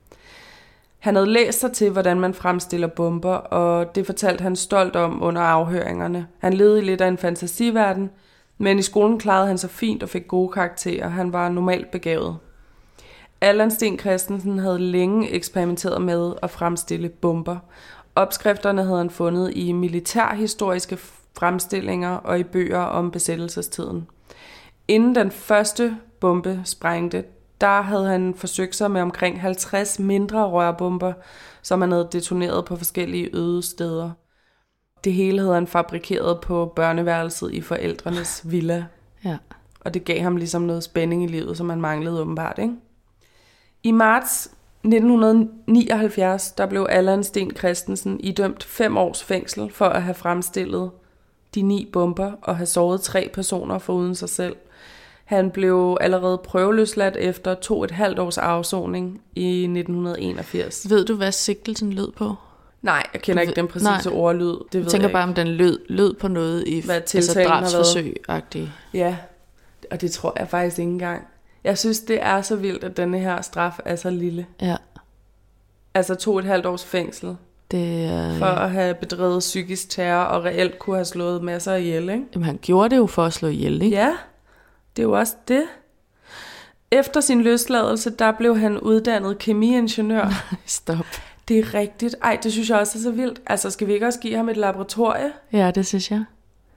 Han havde læst sig til, hvordan man fremstiller bomber, og det fortalte han stolt om under afhøringerne. Han levede i lidt af en fantasiverden, men i skolen klarede han sig fint og fik gode karakterer. Han var normalt begavet. Allan Steen Christensen havde længe eksperimenteret med at fremstille bomber. Opskrifterne havde han fundet i militærhistoriske fremstillinger og i bøger om besættelsestiden. Inden den første bombe sprængte, der havde han forsøgt sig med omkring halvtreds mindre rørbomber, som han havde detoneret på forskellige øde steder. Det hele havde han fabrikeret på børneværelset i forældrenes villa.
Ja.
Og det gav ham ligesom noget spænding i livet, som han manglede åbenbart, ikke? I marts nitten nioghalvfjerds, der blev Allan Steen Christensen idømt fem års fængsel for at have fremstillet de ni bomber og have såret tre personer foruden sig selv. Han blev allerede prøveløsladt efter to et halvt års afsoning i nitten enogfirs.
Ved du, hvad sigtelsen lød på?
Nej, jeg kender du ikke den præcise ordlyd. Det ved
jeg tænker
jeg
bare, om den lød, lød på noget i altså drabsforsøg-agtigt.
Ja, og det tror jeg faktisk ikke engang. Jeg synes, det er så vildt, at denne her straf er så lille.
Ja.
Altså to et halvt års fængsel.
Det er...
For at have bedrevet psykisk terror og reelt kunne have slået masser ihjel, ikke?
Jamen, han gjorde det jo for at slå ihjel, ikke?
Ja, det er jo også det. Efter sin løsladelse, der blev han uddannet kemiingeniør.
Stop.
Det er rigtigt. Ej, det synes jeg også er så vildt. Altså, skal vi ikke også give ham et laboratorie?
Ja, det synes jeg.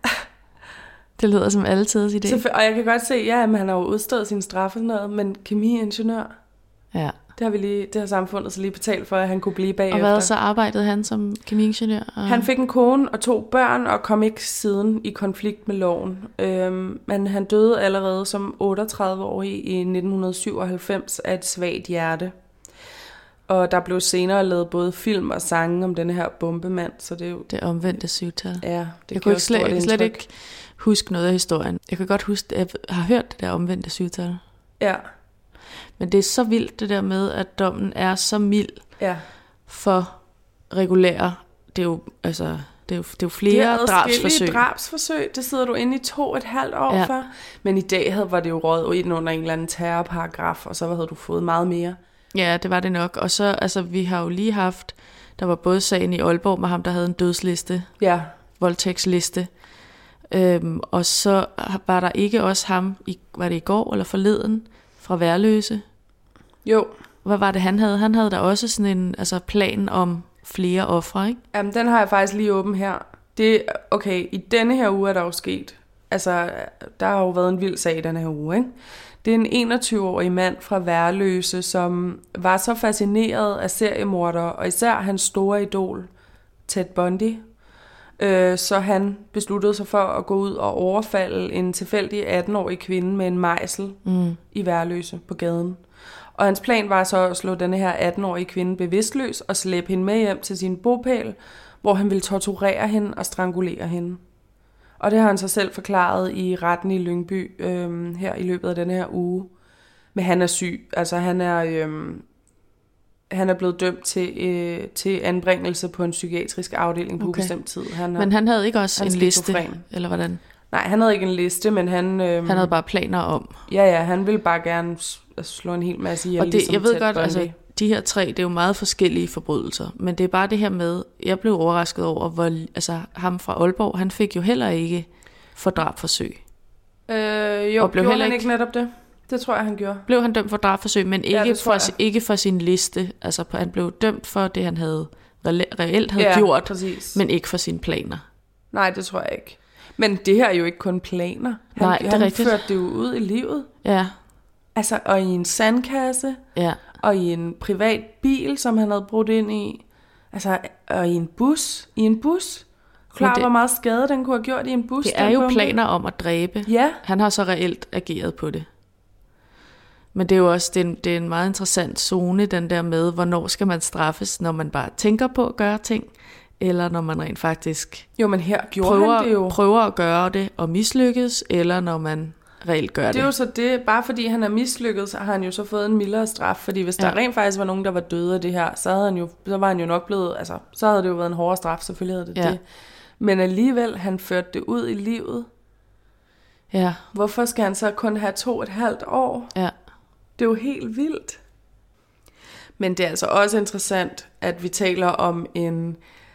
Det lyder som altid i det.
Så, og jeg kan godt se, ja, at han har jo udstået sin straf og noget, men kemiingeniør,
ja.
det har vi lige, det har samfundet så lige betalt for, at han kunne blive bagefter.
Og hvad så arbejdede han som kemiingeniør? Og...
Han fik en kone og to børn, og kom ikke siden i konflikt med loven. Øhm, men han døde allerede som otteogtredive-årig i nitten syvoghalvfems af et svagt hjerte. Og der blev senere lavet både film og sange om den her bombemand, så det er jo...
Det omvendte syvtal.
Ja, det
jeg kunne ikke slet, jeg kan slet ikke huske noget af historien. Jeg kan godt huske, at jeg har hørt det der omvendte syvtal.
Ja.
Men det er så vildt det der med, at dommen er så mild
ja.
for regulære. Det er jo, altså, det er jo, det er jo flere det er drabsforsøg.
drabsforsøg. Det sidder du inde i to et halvt år ja. for. Men i dag havde, var det jo røget ind under en eller anden terrorparagraf, og så havde du fået meget mere.
Ja, det var det nok. Og så, altså, vi har jo lige haft, der var både sagen i Aalborg med ham, der havde en dødsliste.
Ja.
Voldtægtsliste. Øhm, og så var der ikke også ham, i, var det i går eller forleden, fra Værløse?
Jo.
Hvad var det, han havde? Han havde da også sådan en altså, plan om flere ofre, ikke?
Jamen, den har jeg faktisk lige åben her. Det, okay, i denne her uge er der jo sket. Altså, der har jo været en vild sag i denne her uge, ikke? Det er en enogtyve-årig mand fra Værløse, som var så fascineret af seriemordere, og især hans store idol, Ted Bundy. Øh, så han besluttede sig for at gå ud og overfalde en tilfældig atten-årig kvinde med en mejsel mm. i Værløse på gaden. Og hans plan var så at slå denne her atten-årige kvinde bevidstløs og slæbe hende med hjem til sin bopæl, hvor han ville torturere hende og strangulere hende. Og det har han så selv forklaret i retten i Lyngby øh, her i løbet af denne her uge. Men han er syg. Altså han er, øh, han er blevet dømt til, øh, til anbringelse på en psykiatrisk afdeling på okay. ubestemt tid. Han har,
men han havde ikke også
en
liste, eller hvordan?
Nej, han havde ikke en liste, men han... Øh,
han havde bare planer om.
Ja, ja, han ville bare gerne slå en hel masse ihjel.
Og det, ligesom jeg ved godt, Bundy. Altså de her tre, det er jo meget forskellige forbrydelser, men det er bare det her med, jeg blev overrasket over, hvor altså ham fra Aalborg, han fik jo heller ikke for drabsforsøg.
Øh, jo, og blev gjorde han ikke netop det? Det tror jeg, han gjorde.
Blev han dømt for drabsforsøg, men ikke, ja, for, ikke for sin liste. Altså han blev dømt for det, han havde reelt havde
ja,
gjort,
præcis.
Men ikke for sine planer.
Nej, det tror jeg ikke. Men det her er jo ikke kun planer. Han,
Nej, det er
han
rigtigt.
førte det jo ud i livet.
Ja.
Altså, og i en sandkasse.
Ja.
Og i en privat bil, som han havde brudt ind i. Altså, og i en bus. I en bus. Klar, det, hvor meget skade den kunne have gjort i en bus.
Det er jo planer om at dræbe.
Ja.
Han har så reelt ageret på det. Men det er jo også det er en, det er en meget interessant zone, den der med, hvornår skal man straffes, når man bare tænker på at gøre ting, eller når man rent faktisk
jo, men her gjorde
prøver,
han det jo.
prøver at gøre det og mislykkes, eller når man reelt gør det.
Det er jo så det, bare fordi han er mislykket, så har han jo så fået en mildere straf, fordi hvis ja. der rent faktisk var nogen, der var døde af det her, så, havde han jo, så var han jo nok blevet, altså, så havde det jo været en hårdere straf, selvfølgelig havde det ja. det. Men alligevel, han førte det ud i livet.
Ja.
Hvorfor skal han så kun have to og et halvt år?
Ja.
Det er jo helt vildt. Men det er altså også interessant, at vi taler om en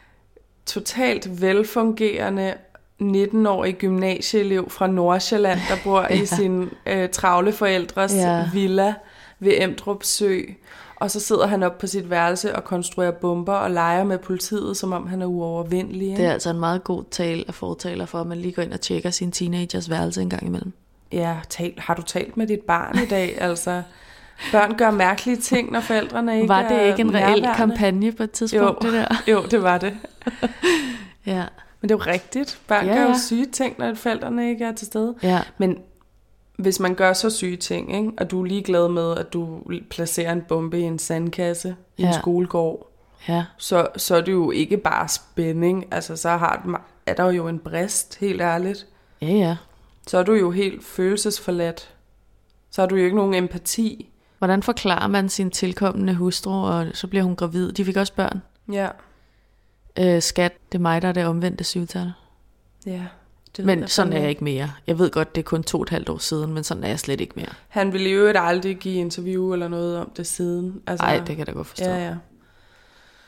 totalt velfungerende nitten-årig gymnasieelev fra Nordsjælland, der bor ja. i sin øh, travle forældres ja. villa ved Emdrup Sø. Og så sidder han op på sit værelse og konstruerer bomber og leger med politiet, som om han er uovervindelig. Ikke?
Det er altså en meget god tale af fortaler for, at man lige går ind og tjekker sin teenagers værelse en gang imellem.
Ja, tal, har du talt med dit barn i dag? Altså, børn gør mærkelige ting, når forældrene ikke
var det ikke en reel
nærværende?
Kampagne på et tidspunkt,
jo,
det der?
Jo, det var det.
Ja.
Men det er jo rigtigt. Børn
ja,
gør jo
ja.
syge ting, når forældrene ikke er til stede.
Ja.
Men hvis man gør så syge ting, ikke, og du er ligeglad med, at du placerer en bombe i en sandkasse i ja. en skolegård,
ja.
så, så er det jo ikke bare spænding. Altså, så har, er der jo en brist, helt ærligt.
Ja, ja.
Så er du jo helt følelsesforladt. Så har du jo ikke nogen empati.
Hvordan forklarer man sin tilkommende hustru, og så bliver hun gravid? De fik også børn.
Ja.
Øh, skat, det er mig, der er det omvendte syvtal.
Ja. Det
men sådan er jeg ikke mere. Jeg ved godt, det er kun to og et halvt år siden, men sådan er jeg slet ikke mere.
Han ville jo aldrig give interview eller noget om det siden.
Altså, ej, det kan jeg da godt forstå.
Ja, ja.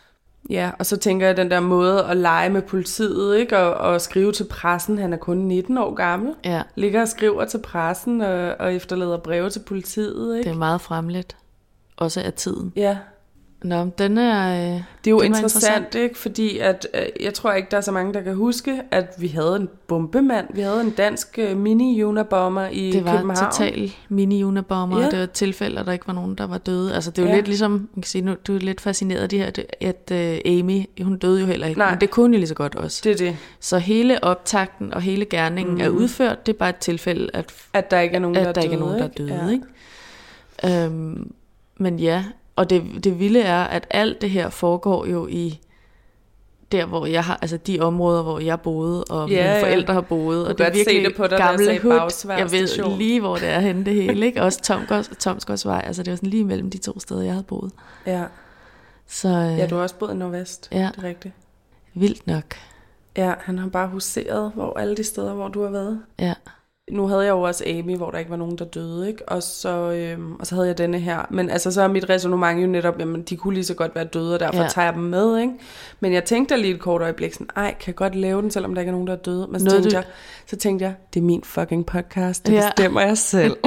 Ja, og så tænker jeg den der måde at lege med politiet, ikke? Og, og skrive til pressen. Han er kun nitten år gammel.
Ja.
Ligger og skriver til pressen og, og efterlader breve til politiet, ikke?
Det er meget fremlet. Også af tiden.
Ja.
Nå, den er... Øh,
det er jo
det
interessant,
interessant,
ikke? Fordi at, øh, jeg tror ikke, der er så mange, der kan huske, at vi havde en bombemand. Vi havde en dansk øh, mini-Unabomber i
det var
København.
total mini-Unabomber,
Ja.
og det var et tilfælde, at der ikke var nogen, der var døde. Altså, det er jo
Ja.
lidt ligesom, man kan sige, nu, du er lidt fascineret af det her, at uh, Amy, hun døde jo heller ikke,
Nej.
men det kunne jo lige så godt også.
Det er det.
Så hele optakten og hele gerningen mm. er udført, det er bare et tilfælde, at,
At der ikke er nogen,
at
der,
der
er
ikke er
døde,
nogen, der er
ikke?
døde.
Ja.
Ikke? Øhm, men ja, og det, det vilde er, at alt det her foregår jo i der, hvor jeg har, altså de områder, hvor jeg boede, og
Ja,
mine
ja.
forældre har boet, og det er
godt se
virkelig
det på dig, da jeg
gamle
sagde
hood.
Bagsværd
Jeg ved
station.
lige, hvor det er henne det hele, ikke? Også Tomsgårds, Tomsgårdsvej, altså det var sådan lige mellem de to steder, jeg havde boet.
Ja.
Så øh,
Ja, du har også boet i Nordvest.
Ja.
Det er rigtigt.
vildt nok.
Ja, han har bare huseret, hvor alle de steder, hvor du har været.
Ja.
Nu havde jeg jo også Amy, hvor der ikke var nogen, der døde, ikke? Og så, øhm, og så havde jeg denne her. Men altså, så er mit resonemang jo netop, jamen, de kunne lige så godt være døde, og derfor
Ja.
ja. tager jeg dem med, ikke? Men jeg tænkte lige et kort øjeblik, sådan, ej, kan jeg godt lave den, selvom der ikke er nogen, der er døde? Men så
Nåede
tænkte,
du-
jeg, så tænkte jeg, det er min fucking podcast, det
Ja.
bestemmer jeg selv.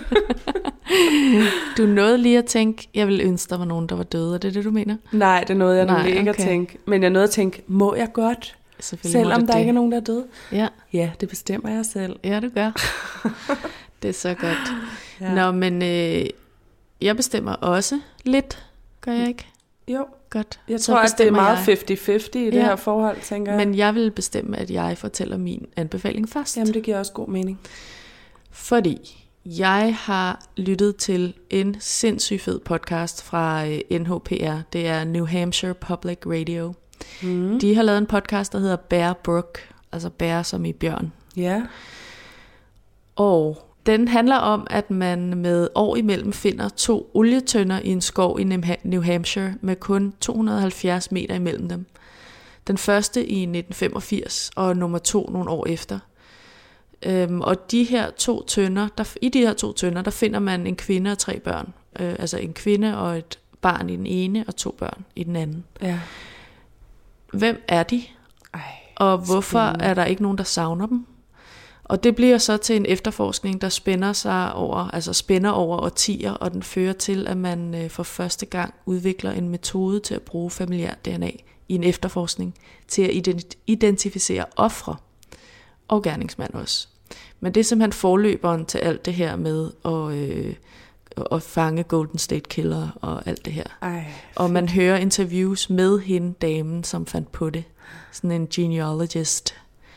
Du nåede lige at tænke, jeg ville ønske, der var nogen, der var døde, er det det, du mener?
Nej, det nåede jeg
Nej,
nemlig ikke
okay.
at tænke. Men jeg nåede at tænke, må jeg godt?
Selvfølgelig må
Selvom
du
der
det.
ikke er nogen, der er døde?
Ja.
Ja, det bestemmer jeg selv.
Ja, du gør. Det er så godt.
Ja.
Ja. Nå, men øh, jeg bestemmer også lidt, gør jeg ikke?
Jo,
Godt.
jeg
Så
tror, at det er
bestemmer
meget
jeg.
halvtreds halvtreds i det
Ja.
her forhold, tænker jeg.
Men jeg vil bestemme, at jeg fortæller min anbefaling først.
Jamen, det giver også god mening.
Fordi jeg har lyttet til en sindssygt fed podcast fra øh, N H P R. Det er New Hampshire Public Radio. Mm. De har lavet en podcast, der hedder Bear Brook. Altså bear som i bjørn.
Ja.
Og den handler om, at man med år imellem finder to olietønder i en skov i New Hampshire med kun to hundrede og halvfjerds meter imellem dem. Den første i nitten femogfirs og nummer to nogle år efter. Øhm, og de her to tønder, der, i de her to tønder, der finder man en kvinde og tre børn. Øh, altså en kvinde og et barn i den ene og to børn i den anden.
Ja.
Hvem er de?
Ej,
Og hvorfor
spændende.
er der ikke nogen, der savner dem? Og det bliver så til en efterforskning, der spænder sig over, altså spænder over årtier, og den fører til, at man øh, for første gang udvikler en metode til at bruge familiært D N A i en efterforskning til at ident- identificere ofre og gerningsmand også. Men det er simpelthen forløberen til alt det her med at, øh, at fange Golden State Killer og alt det her.
Ej,
Og man hører interviews med hende, damen, som fandt på det. Sådan en genealogist.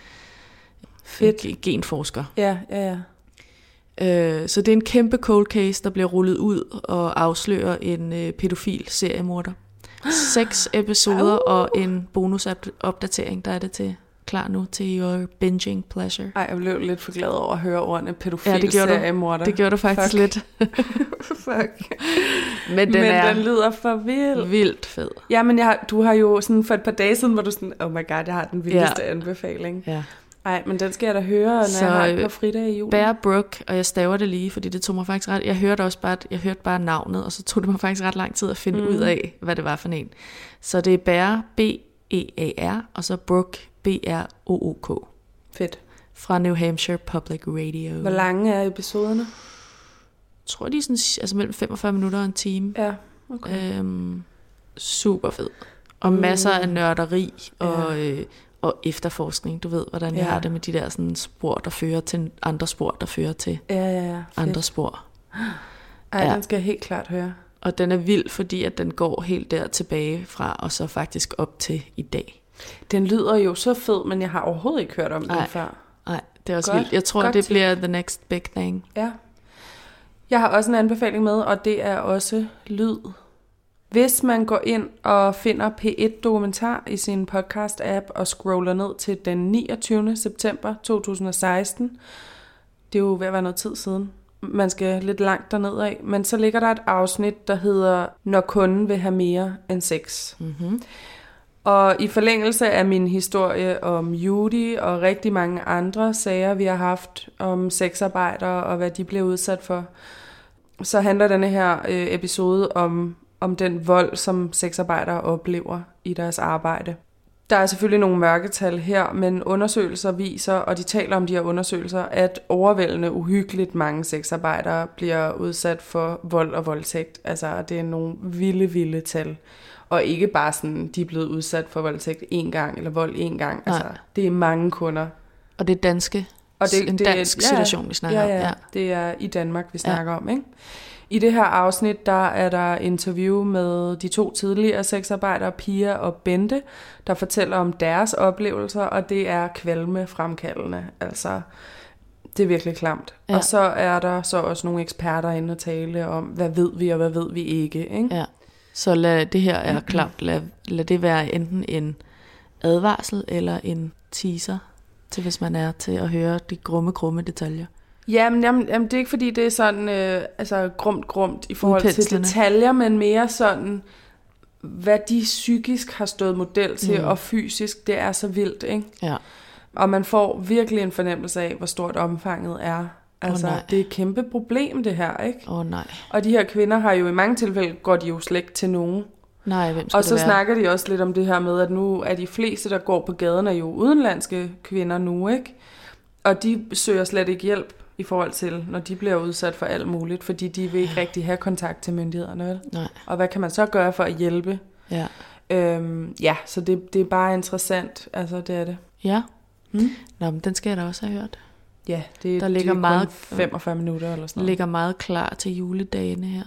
Fedt.
En genforsker.
ja, ja, ja.
Øh, så det er en kæmpe cold case, der bliver rullet ud og afslører en øh, pædofil seriemorder. Seks episoder og en bonusopdatering, der er det til klar nu til your binging pleasure.
Ej, jeg blev lidt for glad over at høre ordene pædofil
Ja, det gjorde du.
seriemorder.
Det gjorde du faktisk
Fuck.
lidt.
Fuck.
Men den
Men
er
den lyder for vild.
vildt fed.
Ja, men jeg har, du har jo sådan for et par dage siden, hvor du sådan, oh my god, jeg har den vildeste
Ja.
anbefaling.
Ja.
Ej, men den skal jeg da høre, når
Så,
så, jeg har et par fridage i julen.
Bear Brook, og jeg staver det lige, fordi det tog mig faktisk ret... Jeg hørte også bare, jeg hørte bare navnet, og så tog det mig faktisk ret lang tid at finde mm. ud af, hvad det var for en. Så det er Bear, B E A R, og så Brook, B R O O K,
Fedt.
fra New Hampshire Public Radio.
Hvor lange er episoderne?
Jeg tror, de er sådan, altså mellem femogfyrre minutter og en time.
Ja, okay.
Øhm, super fed. Og masser af nørderi og,
Ja.
øh, og efterforskning. Du ved, hvordan jeg
Ja.
har det med de der sådan, spor, der fører til andre spor, der fører til
Ja, ja, ja. Fedt.
andre spor.
Ej,
Ja.
den skal jeg helt klart høre.
Og den er vild, fordi at den går helt der tilbage fra, og så faktisk op til i dag.
Den lyder jo så fed, men jeg har overhovedet ikke hørt om den
Ej.
før.
Nej, det er også
Godt.
vildt. Jeg tror,
Godt
det
tip.
bliver the next big thing.
Ja. Jeg har også en anbefaling med, og det er også lyd. Hvis man går ind og finder P et Dokumentar i sin podcast-app og scroller ned til den niogtyvende september to tusind og seksten, det er jo ved at være noget tid siden, man skal lidt langt derned af, men så ligger der et afsnit, der hedder Når kunden vil have mere end sex.
Mm-hmm.
Og i forlængelse af min historie om Judy og rigtig mange andre sager, vi har haft om sexarbejdere og hvad de blev udsat for, så handler denne her øh, episode om, om den vold, som sexarbejdere oplever i deres arbejde. Der er selvfølgelig nogle mørketal her, men undersøgelser viser, og de taler om de her undersøgelser, at overvældende uhyggeligt mange sexarbejdere bliver udsat for vold og voldtægt. Altså, det er nogle vilde, vilde tal. Og ikke bare sådan, de er blevet udsat for voldtægt én gang, eller vold én gang. Altså, det er mange kunder.
Og det er danske, og det, en
det
dansk
er,
situation, vi snakker
ja,
om.
Ja, ja, det er i Danmark, vi snakker ja. om, ikke? I det her afsnit, der er der interview med de to tidligere sexarbejdere, Pia og Bente, der fortæller om deres oplevelser, og det er kvalme fremkaldende. Altså, det er virkelig klamt. Ja. Og så er der så også nogle eksperter inde og tale om, hvad ved vi, og hvad ved vi ikke, ikke?
Ja. Så lad det her er klamt. Lad, lad det være enten en advarsel eller en teaser, til hvis man er til at høre de grumme, grumme detaljer.
Jamen, jamen, jamen, det er ikke fordi, det er sådan øh, altså, grumt, grumt i forhold til detaljer, men mere sådan, hvad de psykisk har stået model til, mm. og fysisk, det er så vildt, ikke?
Ja.
Og man får virkelig en fornemmelse af, hvor stort omfanget er. Altså, oh, det er et kæmpe problem, det her, ikke?
Åh oh, nej.
Og de her kvinder har jo i mange tilfælde, går de jo slet ikke til nogen.
Nej, hvem skal
Og så
det være?
snakker de også lidt om det her med, at nu er de fleste, der går på gaden, er jo udenlandske kvinder nu, ikke? Og de søger slet ikke hjælp i forhold til, når de bliver udsat for alt muligt, fordi de vil ikke rigtig have kontakt til myndighederne, vel?
Nej.
Og hvad kan man så gøre for at hjælpe?
Ja.
Øhm, ja, så det, det er bare interessant, altså det er det.
Ja.
Hmm?
Nå, men den skal jeg da også have hørt.
Ja, det,
der ligger
det er
meget,
femogfyrre minutter eller sådan noget.
Ligger meget klar til juledagene her.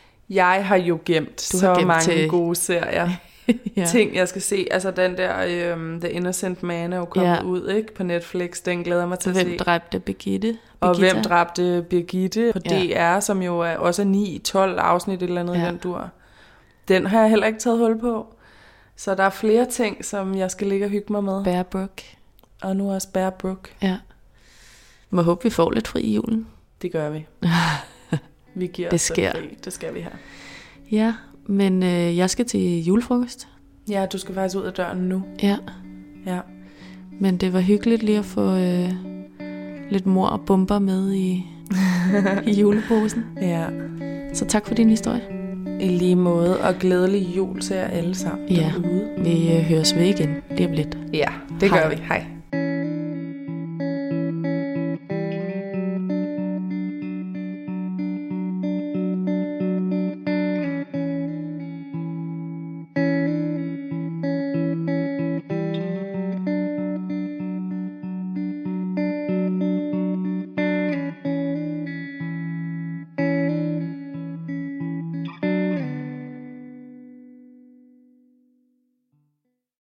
Jeg har jo gemt
du
så
gemt
mange
til...
gode serier. ja. Ting, jeg skal se. Altså den der um, The Innocent Man er jo kommet ja. ud, ikke, på Netflix. Den glæder mig til
hvem
at se.
Hvem dræbte Birgitte?
Og Hvem dræbte Birgitte på
ja.
D R, som jo er også ni tolv afsnit eller andet ja. i den dur. Den har jeg heller ikke taget hul på. Så der er flere ting, som jeg skal ligge og hygge mig med.
Bear Brook.
Og nu også Bear Brook.
Ja. Må håbe, vi får lidt fri i julen.
Det gør vi. Vi giver
det
os
sker.
fri. Det skal vi have.
Ja, men øh, jeg skal til julefrokost.
Ja, du skal faktisk ud af døren nu.
Ja.
Ja.
Men det var hyggeligt lige at få øh, lidt mor og bomber med i, i juleposen.
Ja.
Så tak for din historie.
I lige måde, og glædelig jul til jer alle sammen
ja.
derude.
Vi øh, høres ved igen lige om lidt.
Ja, det
Hej.
gør vi. Hej.